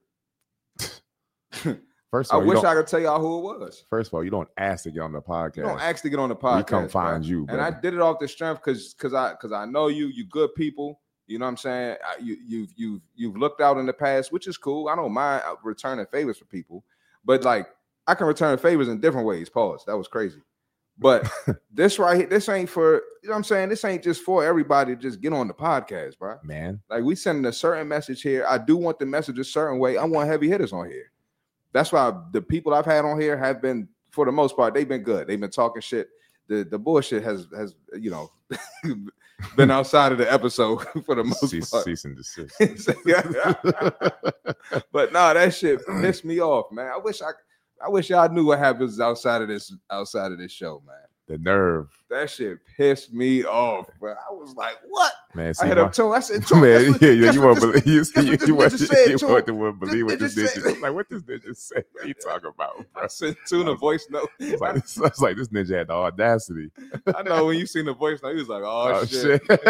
First I of all, you wish don't- I could tell y'all who it was. First of all, you don't ask to get on the podcast. You don't ask to get on the podcast. We come find bro. you, and I brother. did it off the strength because because I because I know you, you good people. You know what I'm saying? I, you you've you've you've looked out in the past, which is cool. I don't mind returning favors for people, but like I can return favors in different ways. Pause. That was crazy. But this right here, this ain't for, you know what I'm saying? This ain't just for everybody to just get on the podcast, bro. Man. Like we sending a certain message here. I do want the message a certain way. I want heavy hitters on here. That's why the people I've had on here have been, for the most part, they've been good. They've been talking shit. The the bullshit has has you know been outside of the episode for the most Cease, part. cease and desist. But no, that shit pissed me off, man. I wish I I wish y'all knew what happens outside of this outside of this show, man. The nerve. That shit pissed me off, bro. I was like, what? Man, I see, hit my- up Tune. I said, Tune, man, guess what- yeah, yeah, guess you what won't this- believe you, guess what you, this you, nigga want- said, you Tune? want to believe what This this nigga nigga said- I'm like, what this nigga say? What are you talking about, bro? I sent Tune a voice note. It's like, it's, it's like this ninja had the audacity. I know when you seen the voice note, he was like, oh, Oh, shit. shit.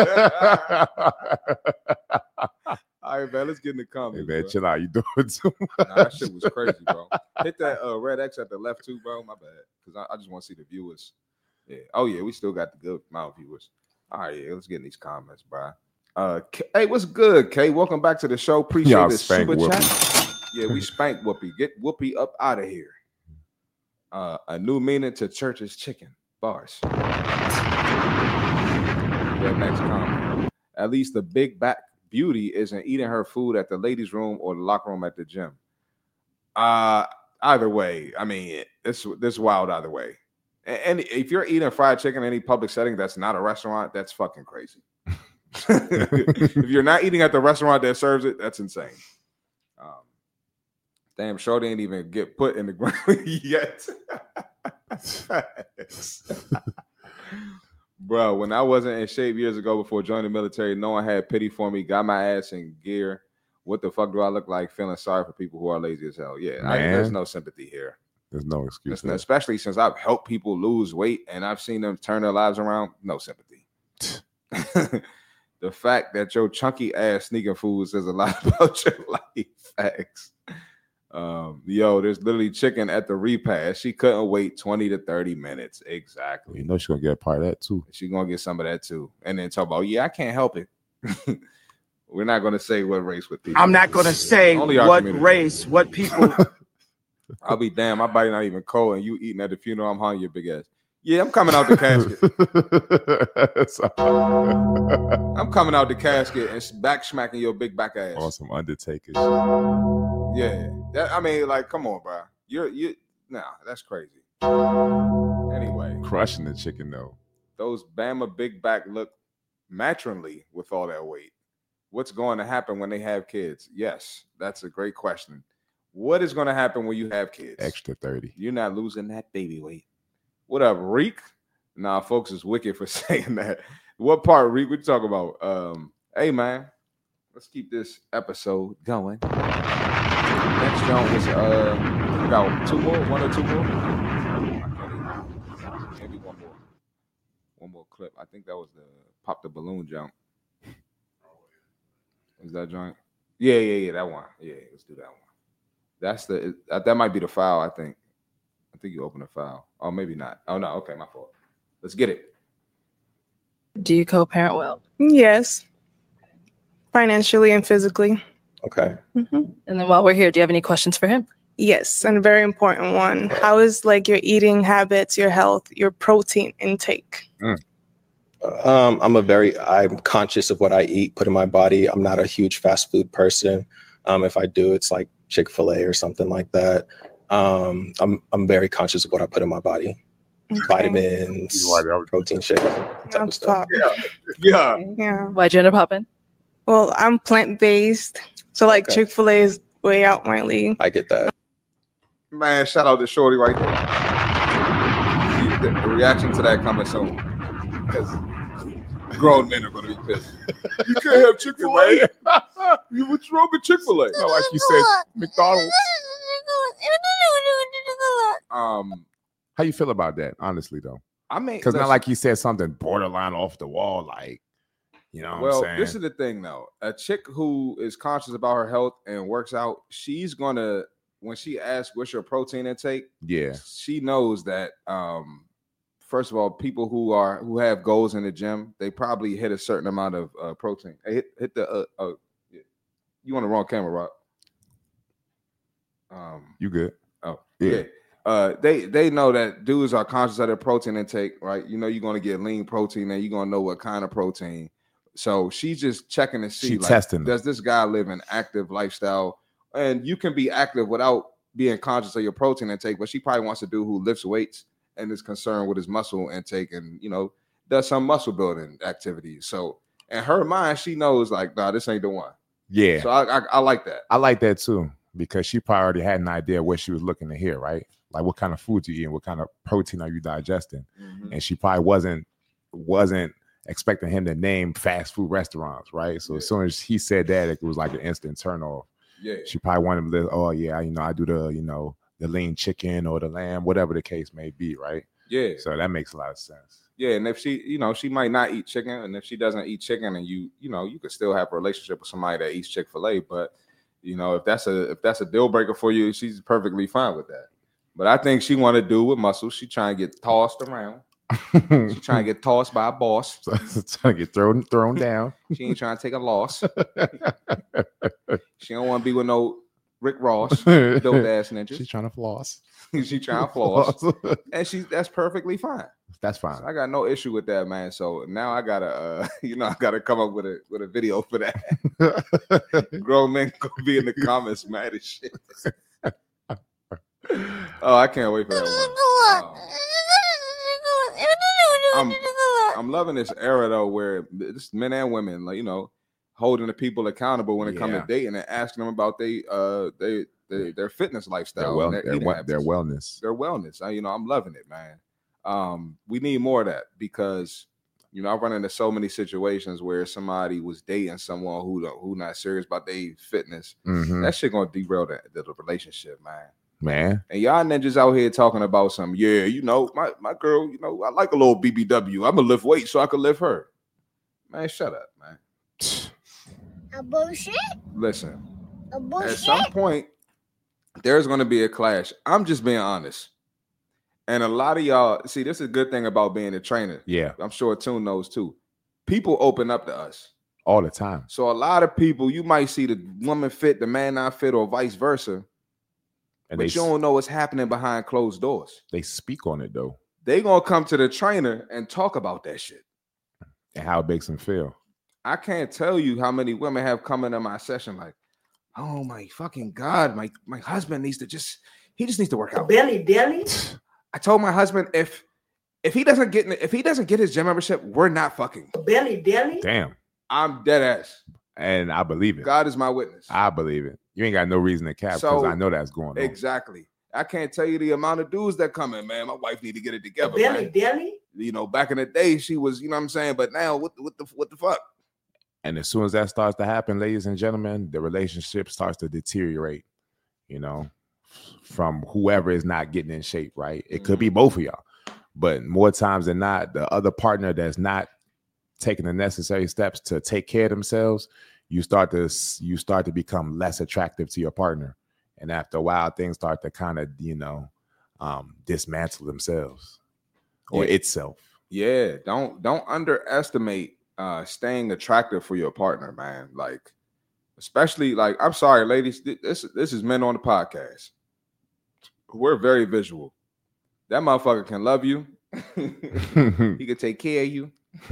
All right, man, let's get in the Hey, comments. man, bro. chill out. You doing too much. Nah, that shit was crazy, bro. Hit that uh, red X at the left too, bro. My bad, because I, I just want to see the viewers. Yeah. Oh yeah, we still got the good amount of viewers. All right, yeah, let's get in these comments, bro. Uh, K- hey, what's good, Kay? Welcome back to the show. Appreciate Y'all the spank super Whoopi. chat. Yeah, we spank Whoopi. Get Whoopi up out of here. Uh, a new meaning to church is chicken bars. The next comment. At least the big back beauty isn't eating her food at the ladies' room or the locker room at the gym. Uh, either way, I mean, this this wild either way. A- And if you're eating fried chicken in any public setting that's not a restaurant, that's fucking crazy. If you're not eating at the restaurant that serves it, that's insane. Um, damn, Shorty ain't even get put in the ground yet. Bro, when I wasn't in shape years ago before joining the military, no one had pity for me, got my ass in gear. What the fuck do I look like? Feeling sorry for people who are lazy as hell. Yeah, I, there's Man. no sympathy here. There's no excuse. Listen, especially since I've helped people lose weight and I've seen them turn their lives around. No sympathy. The fact that your chunky ass sneaking food says a lot about your life. Facts. Um, yo, there's literally chicken at the repast. She couldn't wait twenty to thirty minutes. Exactly. You know she's gonna get a part of that too. She's gonna get some of that too. And then talk about, yeah, I can't help it. We're not gonna say what race with people. I'm not gonna say Only our what community. race, what people. I'll be damn, my body not even cold, and you eating at the funeral. I'm hungry, your big ass. Yeah, I'm coming out the casket. I'm coming out the casket and back smacking your big back ass. On some Undertaker shit. Yeah, that, I mean, like, come on, bro. You're you. Nah, that's crazy. Anyway, Crushing the chicken though. those Bama big back look matronly with all that weight. What's going to happen when they have kids? Yes, that's a great question. What is going to happen when you have kids? Extra thirty. You're not losing that baby weight. What up, Reek? Nah, folks is wicked for saying that. What part, Reek? What you talking about? Um, hey, man, let's keep this episode going. Next joint was uh, we got two more, one or two more. Maybe one more, one more clip. I think that was the pop the balloon jump. Is that joint? Yeah, yeah, yeah, that one. Yeah, let's do that one. That's the uh, that might be the file. I think. I think you opened the file. Oh, maybe not. Oh no. Okay, my fault. Let's get it. Do you co-parent well? Yes. Financially and physically. Okay. And then while we're here, do you have any questions for him? Yes, and a very important one. How is like your eating habits, your health, your protein intake? Um, I'm a very, I'm conscious of what I eat, put in my body. I'm not a huge fast food person. Um, if I do, it's like Chick-fil-A or something like that. Um, I'm, I'm very conscious of what I put in my body. Vitamins, protein shakes, that type of stuff. Yeah. Yeah. Why'd you end up hopping? Well, I'm plant-based. So like Okay. Chick-fil-A is way out my league. I get that. Man, shout out to Shorty right there. The, the reaction to that coming soon. Because grown men are going to be pissed. You can't have Chick-fil-A. You what's wrong with Chick-fil-A? No, like you said, McDonald's. Um, How you feel about that, honestly, though? I mean, Because not listen. like you said something borderline off the wall, like, you know what Well, I'm saying? this is the thing, though. A chick who is conscious about her health and works out, she's gonna when she asks what's your protein intake, yeah. she knows that. Um, first of all, people who are who have goals in the gym, they probably hit a certain amount of uh, protein. Hey, hit hit the. Uh, uh, you on the wrong camera, Rob? Um, You good? Oh, Yeah. yeah. Uh, they they know that dudes are conscious of their protein intake, right? You know you're gonna get lean protein, and you're gonna know what kind of protein. So she's just checking to see, She like, testing them. does this guy live an active lifestyle? And you can be active without being conscious of your protein intake, but she probably wants a dude who lifts weights and is concerned with his muscle intake, and you know does some muscle building activities. So in her mind, she knows like, nah, this ain't the one. Yeah. So I I, I like that. I like that too, because she probably already had an idea what she was looking to hear, right? like what kind of food you eating, what kind of protein are you digesting, Mhm. and she probably wasn't wasn't expecting him to name fast food restaurants, right? So as soon as he said that, it was like an instant turn off. Yeah. She probably wanted him to, oh yeah, you know, I do the, you know, the lean chicken or the lamb, whatever the case may be, right? Yeah. So that makes a lot of sense. Yeah, and if she, you know, she might not eat chicken, and if she doesn't eat chicken, and you, you know, you could still have a relationship with somebody that eats Chick-fil-A. But you know, if that's a if that's a deal breaker for you, she's perfectly fine with that. But I think she want to do with muscle. She trying to get tossed around. She trying to get tossed by a boss. Trying to get thrown thrown down. She ain't trying to take a loss. She don't want to be with no Rick Ross, dope ass ninjas. She's trying to floss. She trying to floss, and she that's perfectly fine. That's fine. I got no issue with that, man. So now I gotta, uh, you know, I gotta come up with a with a video for that. Grown men gonna be in the comments mad as shit. Oh, I can't wait for that one. Um, I'm, I'm loving this era though, where it's men and women, like you know, holding the people accountable when it comes Yeah. to dating and asking them about they uh they, they their fitness lifestyle, Their, well, and their, their, eating wel- habits. their wellness. Their wellness. I, you know, I'm loving it, man. Um, we need more of that because you know I run into so many situations where somebody was dating someone who don't, who not serious about their fitness. Mhm. That shit gonna derail the, the, the relationship, man. Man. And y'all ninjas out here talking about some, yeah, you know, my, my girl, you know, I like a little B B W. I'm gonna lift weight so I can lift her. Man, shut up, man. A bullshit. Listen, A at bullshit. some point, there's gonna be a clash. I'm just being honest. And a lot of y'all, see, this is a good thing about being a trainer. Yeah. I'm sure Tune knows too. People open up to us. All the time. So a lot of people, you might see the woman fit, the man not fit, or vice versa. And but they you don't know what's happening behind closed doors. They speak on it though. They gonna come to the trainer and talk about that shit. And how it makes them feel. I can't tell you how many women have come into my session like, oh my fucking God, my, my husband needs to just, he just needs to work out. Belly, belly. I told my husband if if he doesn't get if he doesn't get his gym membership, we're not fucking. Belly, belly. Damn. I'm dead ass. And I believe it. God is my witness. I believe it. You ain't got no reason to cap because So- I know that's going on. Exactly. I can't tell you the amount of dudes that come in, man. My wife need to get it together. Belly, man. belly. You know, back in the day, she was, you know what I'm saying? But now, what the what the what the fuck? And as soon as that starts to happen, ladies and gentlemen, the relationship starts to deteriorate, you know, from whoever is not getting in shape, right? It could be both of y'all. But more times than not, the other partner that's not taking the necessary steps to take care of themselves, you start to you start to become less attractive to your partner. And after a while, things start to kind of, you know, um, dismantle themselves or Yeah. itself. Yeah, don't don't underestimate uh staying attractive for your partner, man. Like, especially like, I'm sorry, ladies. th- This this is Men on the Podcast. We're very visual. That motherfucker can love you. He can take care of you.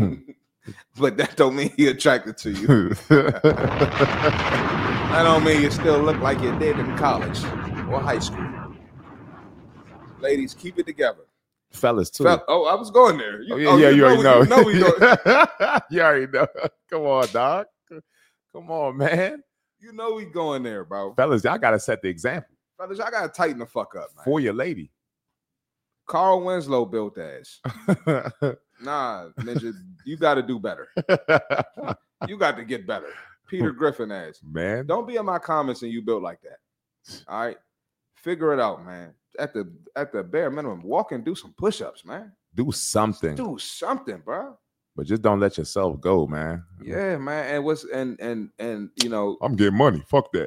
But that don't mean he attracted to you. That don't mean you still look like you did in college or high school. Ladies, keep it together. Fellas too. Fel- oh, I was going there. You, Oh, yeah, oh, yeah, you, already know. You know we go. You already know. Come on, dog. Come on, man. You know we going there, bro. Fellas, y'all gotta set the example Fellas, y'all gotta tighten the fuck up, man. for your lady. Carl Winslow built ass. Nah, ninja, you got to do better. You got to get better. Peter Griffin ass. Man. Don't be in my comments and you built like that. All right, figure it out, man. At the at the bare minimum, walk and do some push-ups, man. Do something. Do something, bro. But just don't let yourself go, man. Yeah, man. And what's and and and you know, I'm getting money. Fuck that.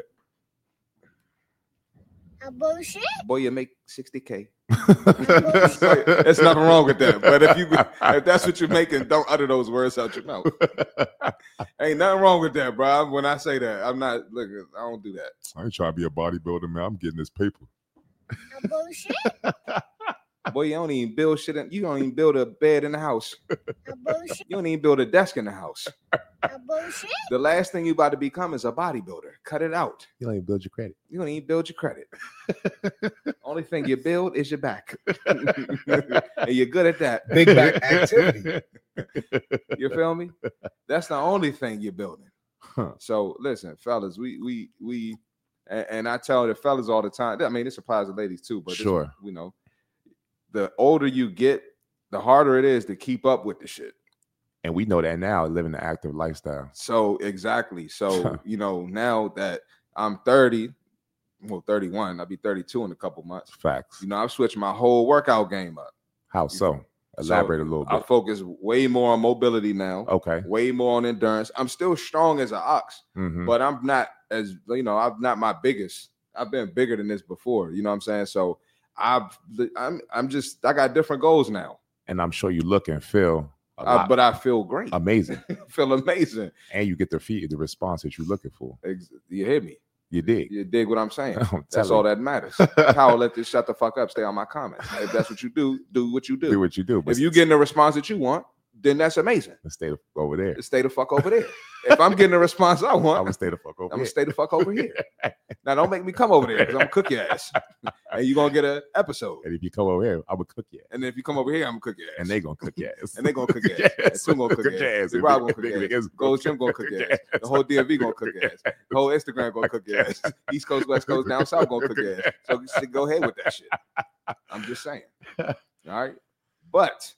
A bullshit. boy, you make sixty K. There's nothing wrong with that. But if you if that's what you're making, don't utter those words out your mouth. Ain't nothing wrong with that, bro. When I say that, I'm not look, I don't do that. I ain't trying to be a bodybuilder, man. I'm getting this paper. A bullshit. Boy, you don't even build shit in, you don't even build a bed in the house. A bullshit. You don't even build a desk in the house. A bullshit. The last thing you about to become is a bodybuilder. Cut it out. You don't even build your credit. You don't even build your credit. Only thing you build is your back. And you're good at that. Big back activity. You feel me? That's the only thing you're building. Huh. So listen, fellas, we we we And, and I tell the fellas all the time. I mean, this applies to ladies too, but Sure. this, you know, the older you get, the harder it is to keep up with the shit. And we know that now, living an active lifestyle. So exactly. So you know, now that I'm thirty, well, thirty-one, I'll be thirty-two in a couple months. Facts. You know, I've switched my whole workout game up. How so? Elaborate a little I bit. focus way more on mobility now. Okay. Way more on endurance. I'm still strong as an ox, Mhm. but I'm not as you know. I'm not my biggest. I've been bigger than this before. You know what I'm saying? So I've I'm I'm just I got different goals now. And I'm sure you look and feel a Uh, lot but I feel great. amazing. I feel amazing. And you get the feed, the response that you're looking for. Ex- You hear me? You dig. You dig what I'm saying? I'm That's telling all you. that matters. Kyle, let this shut the fuck up. Stay on my comments. If that's what you do, do what you do. Do what you do. But If you getting the response that you want, then that's amazing. stay the- over there. Stay the fuck over there. If I'm getting the response I want, I'm gonna stay the fuck over I'm gonna here. stay the fuck over here. Now don't make me come over there because I'm gonna cook your ass, and you're gonna get an episode. And if you come over here, I would cook you. And then if you come over here, I'm gonna cook your ass. And they gonna cook your ass. And they gonna cook your ass. And Tim gonna cook your ass. Big Rob gonna cook your ass. Gold Jim gonna cook your ass. The whole D M V gonna cook your ass. The whole Instagram gonna cook your ass. East Coast, West Coast, down south gonna cook your ass. So you should go ahead with that shit. I'm just saying. All right. But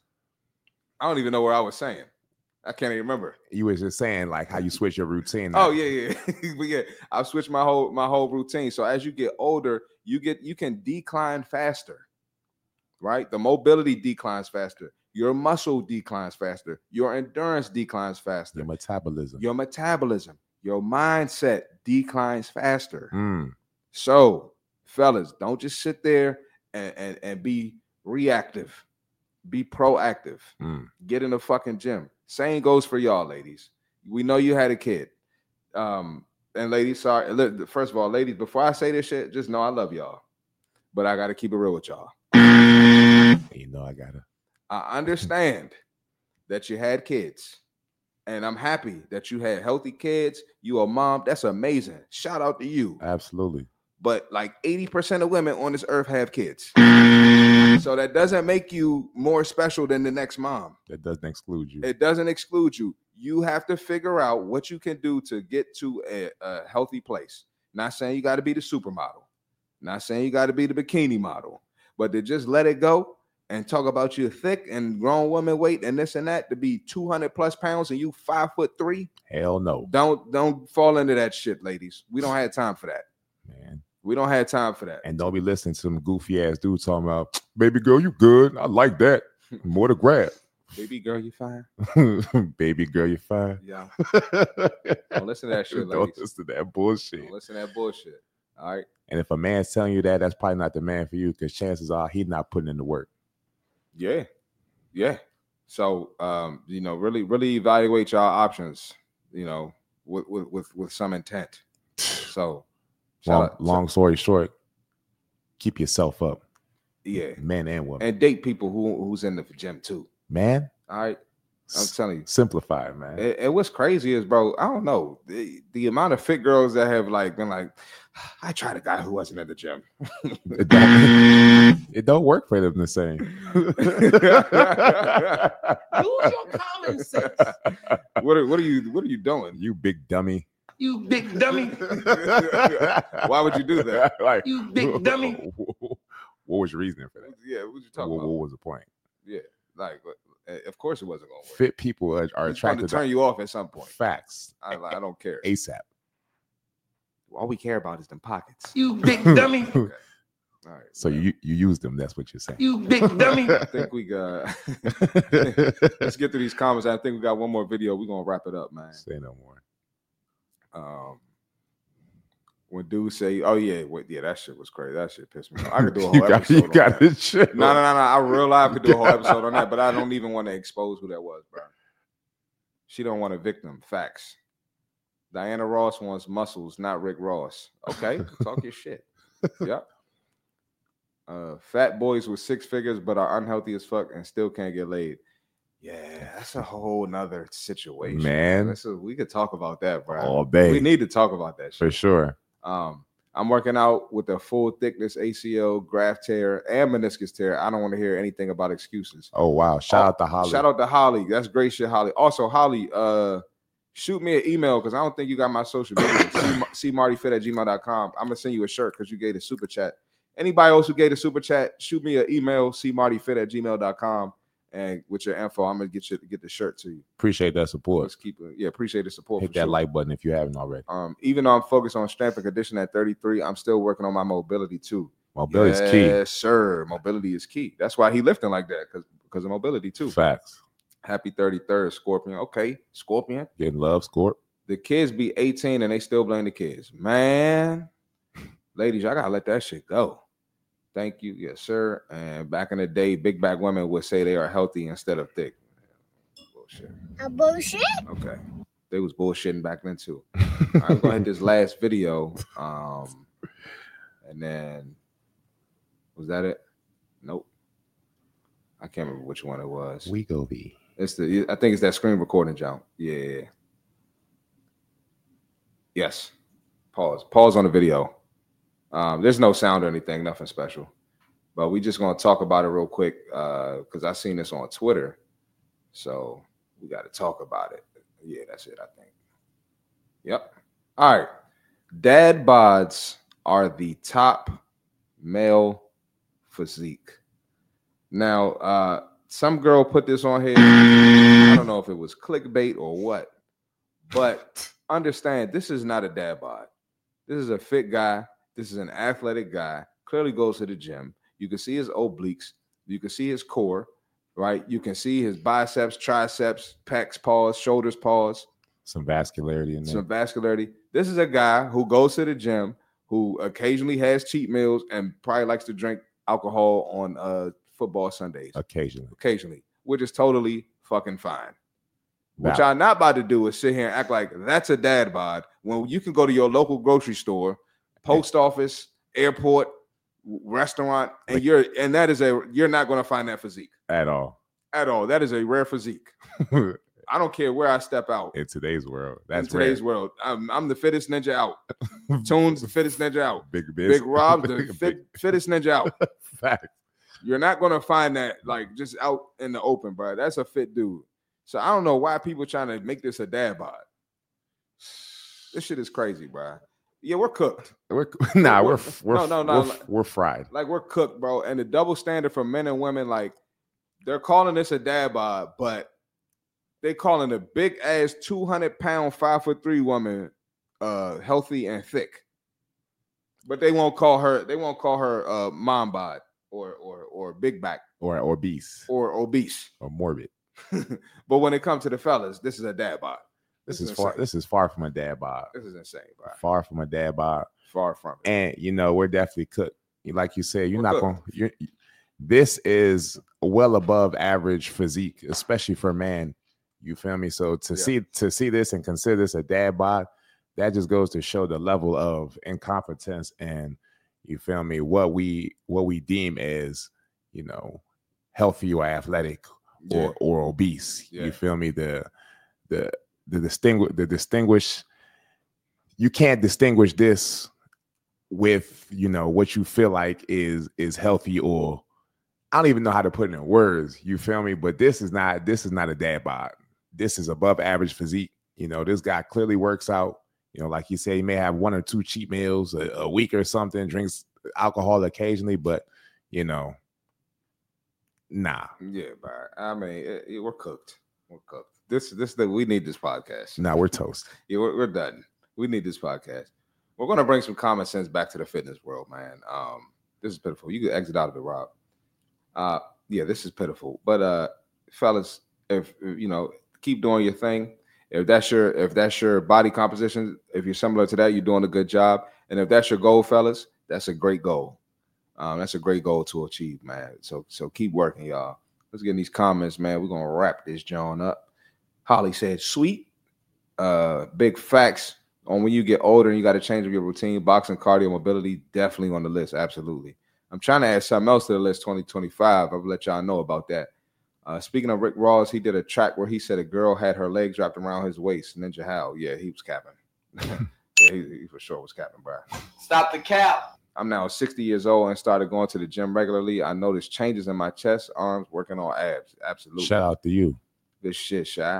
I don't even know where I was saying. I can't even remember. You was just saying like how you switch your routine. Oh yeah, yeah, but yeah. I've switched my whole my whole routine. So as you get older, you get you can decline faster, right? The mobility declines faster. Your muscle declines faster. Your endurance declines faster. Your metabolism. Your metabolism. Your mindset declines faster. Mm. So, fellas, don't just sit there and and, and be reactive. Be proactive. Mm. Get in the fucking gym. Same goes for y'all, ladies. We know you had a kid. Um, and ladies, sorry. Look, first of all, ladies, before I say this shit, just know I love y'all. But I gotta keep it real with y'all. You know I gotta. I understand that you had kids. And I'm happy that you had healthy kids. You a mom. That's amazing. Shout out to you. Absolutely. But like eighty percent of women on this earth have kids. So that doesn't make you more special than the next mom. That doesn't exclude you. It doesn't exclude you. You have to figure out what you can do to get to a, a healthy place. Not saying you got to be the supermodel. Not saying you got to be the bikini model. But to just let it go and talk about you thick and grown woman weight and this and that to be two hundred plus pounds and you five foot three. Hell no. Don't don't fall into that shit, ladies. We don't have time for that. Man. We don't have time for that. And don't be listening to some goofy ass dudes talking about, baby girl, you good. I like that. More to grab. Baby girl, you fine. Baby girl, you fine. Yeah. Don't listen to that shit, Don't ladies. listen to that bullshit. Don't listen to that bullshit. All right. And if a man's telling you that, that's probably not the man for you because chances are he's not putting in the work. Yeah. Yeah. So um, you know, really, really evaluate y'all options, you know, with with with, with some intent. So shout Long, out- long story short, keep yourself up. yeah. Men and women. And date people who who's in the gym too. Man, All right. I'm telling you. simplify, man. And, and what's crazy is, bro, I don't know the, the amount of fit girls that have like been like, I tried a guy who wasn't at the gym. It don't, it don't work for them the same. Use your common sense. What are, what are you what are you doing? You big dummy. You big dummy. Why would you do that? Like, You big dummy. What was your reasoning for that? Yeah, what you talking What, about? what was the point? Yeah, like uh, of course it wasn't gonna work. Fit people are, are It's going to attracted turn to you off at some point. facts. I, I don't care. ASAP. All we care about is them pockets. You big dummy. All right. So you you use them. That's what you're saying. You big dummy. I think we got. Let's get through these comments. I think we got one more video. We're gonna wrap it up, man. Say no more. Um, when dudes say, "Oh yeah, wait, yeah, that shit was crazy. That shit pissed me off." I could do a whole You got, episode. you on got that. this shit. No, no, no, no. I real life could do a whole episode on that, but I don't even want to expose who that was, bro. She don't want a victim. Facts. Diana Ross wants muscles, not Rick Ross. Okay, talk your shit. Yep. Uh, fat boys with six figures but are unhealthy as fuck and still can't get laid. Yeah, that's a whole nother situation, Man. That's a, we could talk about that, bro. All day. We need to talk about that shit. For sure. Um, I'm working out with a full thickness A C L, graft tear, and meniscus tear. I don't want to hear anything about excuses. Oh wow! Shout Oh, out to Holly. Shout out to Holly. That's great shit, Holly. Also, Holly, uh, shoot me an email because I don't think you got my social media. C Marty Fit at gmail dot com. I'm gonna send you a shirt because you gave the super chat. Anybody else who gave the super chat, shoot me an email, C Marty Fit at gmail dot com. And with your info, I'm gonna get you get the shirt to you. Appreciate that support. Let's keep it. Yeah, appreciate the support. Hit that sure. like button if you haven't already. Um, even though I'm focused on strength and conditioning at thirty-three, I'm still working on my mobility too. Mobility is yes, key. Yes, sir. Mobility is key. That's why he lifting like that, because because of mobility too. Facts. Happy thirty-third, Scorpion. Okay, Scorpion. Getting love, Scorp. The kids be eighteen and they still blame the kids. Man, ladies, y'all gotta let that shit go. Thank you. Yes, sir. And back in the day, big back women would say they are healthy instead of thick. Bullshit. A bullshit? Okay. They was bullshitting back then too. All right, we're gonna hit this last video. Um, and then was that it? Nope. I can't remember which one it was. We go be. It's the I think it's that screen recording jump. Yeah. Yes. Pause. Pause on the video. Um, there's no sound or anything, nothing special. But we just gonna talk about it real quick because uh, I seen this on Twitter. So we got to talk about it. Yeah, that's it, I think. Yep. All right. Dad bods are the top male physique. Now, uh, some girl put this on here. I don't know if it was clickbait or what, but understand this is not a dad bod. This is a fit guy. This is an athletic guy. Clearly goes to the gym. You can see his obliques. You can see his core, right? You can see his biceps, triceps, pecs, paws, shoulders, paws. Some vascularity in there. Some vascularity. This is a guy who goes to the gym, who occasionally has cheat meals and probably likes to drink alcohol on uh, football Sundays. Occasionally. Occasionally, which is totally fucking fine. What Wow. y'all not about to do is sit here and act like that's a dad bod when you can go to your local grocery store, post office, airport, w- restaurant, and you're and that is a you're not going to find that physique At all. at all. That is a rare physique. I don't care where I step out In today's world. in That's today's rare. world. I'm, I'm the fittest ninja out. Tunes, the fittest ninja out. Big Biz. Big Rob, the fit, fittest ninja out. Facts. You're not going to find that like just out in the open, bro. That's a fit dude. So I don't know why people trying to make this a dad bod. This shit is crazy, bro. Yeah, we're cooked. We're nah, we're we're no, no, no. we're, we're fried. Like we're cooked, bro. And the double standard for men and women, like they're calling this a dad bod, but they calling a big ass two hundred pound, five foot three woman uh healthy and thick. But they won't call her, they won't call her uh mom bod or or or big back Or obese. or obese. Or morbid. But when it comes to the fellas, this is a dad bod. This, This is is far insane. this is far from a dad bod. This is insane, bro. Far from a dad bod. Far from it. And you know, we're definitely cooked. Like you said, you're We're not cooked. going to this is well above average physique, especially for a man. You feel me? So to Yeah. see to see this and consider this a dad bod, that just goes to show the level of incompetence and you feel me, what we what we deem as, you know, healthy or athletic or Yeah. or obese. Yeah. You feel me? The the the distinguish the distinguish you can't distinguish this with, you know, what you feel like is is healthy or I don't even know how to put it in words. You feel me? But this is not this is not a dad bod. This is above average physique. You know, this guy clearly works out. You know, like you said, he may have one or two cheat meals a, a week or something, drinks alcohol occasionally, but you know, nah. Yeah, bro. I mean, it, it- we're cooked. We're cooked. This, this, the, we need this podcast. Nah, we're toast. Yeah, we're, we're done. We need this podcast. We're gonna bring some common sense back to the fitness world, man. Um, this is pitiful. You can exit out of it, Rob. Uh, yeah, this is pitiful. But uh, fellas, if if, you know, keep doing your thing. If that's your if that's your body composition, if you're similar to that, you're doing a good job. And if that's your goal, fellas, that's a great goal. Um, that's a great goal to achieve, man. So so keep working, y'all. Let's get in these comments, man. We're gonna wrap this John up. Holly said, "Sweet, uh, big facts on when you get older and you got to change up your routine. Boxing, cardio, mobility, definitely on the list. Absolutely. I'm trying to add something else to the list. twenty twenty-five. I'll let y'all know about that. Uh, speaking of Rick Ross, he did a track where he said a girl had her legs wrapped around his waist. Ninja Hal, yeah, he was capping. yeah, he, he for sure was capping, bro. Stop the cap. I'm now sixty years old and started going to the gym regularly. I noticed changes in my chest, arms, working on abs. Absolutely. Shout out to you. Good shit, Shy.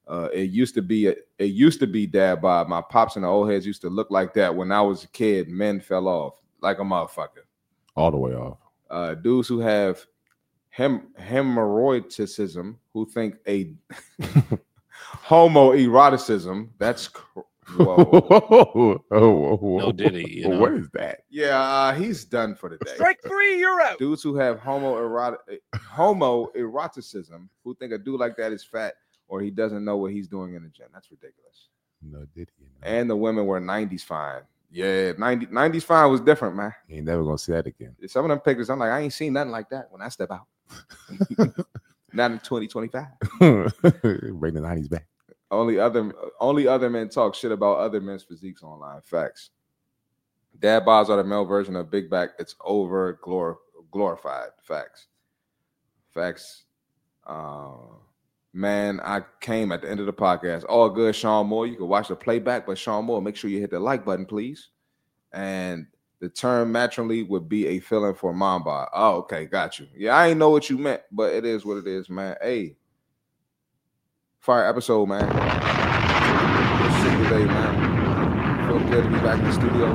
Uh, it used to be a, it used to be dad bod. My pops and the old heads used to look like that when I was a kid. Men fell off like a motherfucker. All the way off. Uh, dudes who have hem hemorrhoidsism, who think a homoeroticism. That's cr- whoa. oh, whoa, whoa. No Diddy. You know? What is that? Yeah, uh, he's done for the day. Strike three, you're out. Dudes who have homoerot homoeroticism, who think a dude like that is fat or he doesn't know what he's doing in the gym. That's ridiculous. No Diddy. No. And the women were nineties fine. Yeah, ninety, nineties fine was different, man. You ain't never gonna see that again. Some of them pictures, I'm like, I ain't seen nothing like that when I step out. Not in twenty twenty-five. Bring the nineties back. Only other only other men talk shit about other men's physiques online. Facts. Dad bods are the male version of big back. It's over glor- glorified. Facts. Facts. Uh, man, I came at the end of the podcast. All good, Sean Moore. You can watch the playback, but Sean Moore, make sure you hit the like button, please. And the term matronly would be a feeling for mom bod. Oh, okay, got you. Yeah, I ain't know what you meant, but it is what it is, man. Hey, fire episode, man. Good today, man. Feel good to be back in the studio.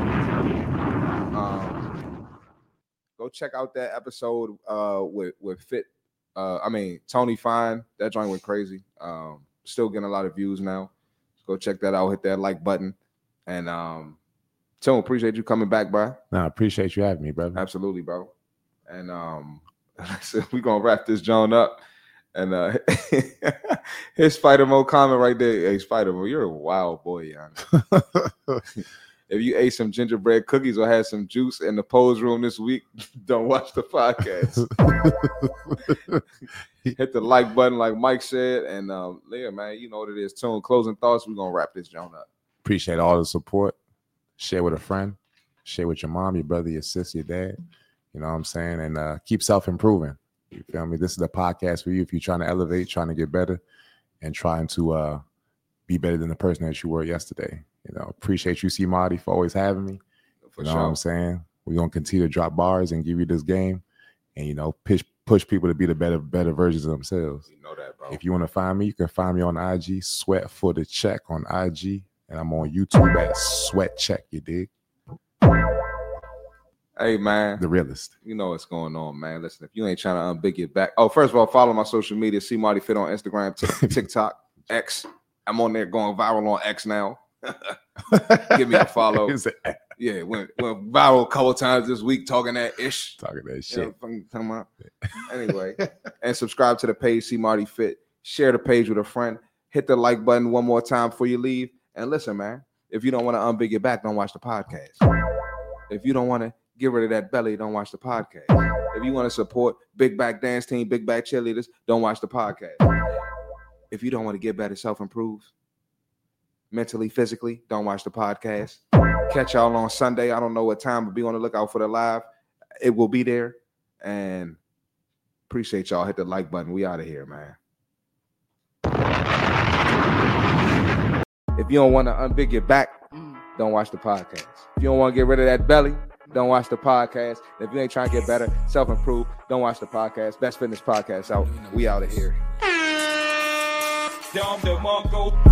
Um, go check out that episode uh, with with Fit. Uh, I mean Tony Fine. That joint went crazy. Um, still getting a lot of views now. Go check that out. Hit that like button. And um, Tim, appreciate you coming back, bro. No, I appreciate you having me, brother. Absolutely, bro. And um, so we're gonna wrap this joint up. And uh, his Spider Mo comment right there. Hey, Spider Mo, you're a wild boy, Jan. If you ate some gingerbread cookies or had some juice in the pose room this week, don't watch the podcast. Hit the like button, like Mike said, and um, yeah, man, you know what it is. Tune closing thoughts. We're gonna wrap this joint up. Appreciate all the support. Share with a friend. Share with your mom, your brother, your sister, your dad. You know what I'm saying? And uh, keep self-improving. You feel me? This is the podcast for you if you're trying to elevate, trying to get better, and trying to uh, be better than the person that you were yesterday. You know, appreciate you, C. Marty, for always having me. For you know sure. what I'm saying? We're going to continue to drop bars and give you this game and, you know, push, push people to be the better better versions of themselves. You know that, bro. If you want to find me, you can find me on I G, Sweat for the Check on I G. And I'm on YouTube at Sweat Check, you dig? Hey, man. The realist. You know what's going on, man. Listen, if you ain't trying to unbig your back. Oh, first of all, follow my social media. C. Marty Fit on Instagram, t- TikTok, X. I'm on there going viral on X now. Give me a follow. Yeah, went, went viral a couple times this week talking that ish. Talking that You shit. know, fucking talking about. Anyway, and subscribe to the page, C. Marty Fit. Share the page with a friend. Hit the like button one more time before you leave. And listen, man, if you don't want to unbig your back, don't watch the podcast. If you don't want to get rid of that belly, don't watch the podcast. If you want to support Big Back Dance Team, Big Back Cheerleaders, don't watch the podcast. If you don't want to get better, self-improve, mentally, physically, don't watch the podcast. Catch y'all on Sunday. I don't know what time, but be on the lookout for the live. It will be there. And appreciate y'all. Hit the like button. We out of here, man. If you don't want to unbig your back, don't watch the podcast. If you don't want to get rid of that belly, don't watch the podcast. If you ain't trying to get better, self-improve, don't watch the podcast. Best Fitness Podcast out. We out of here. Dom the Mongo.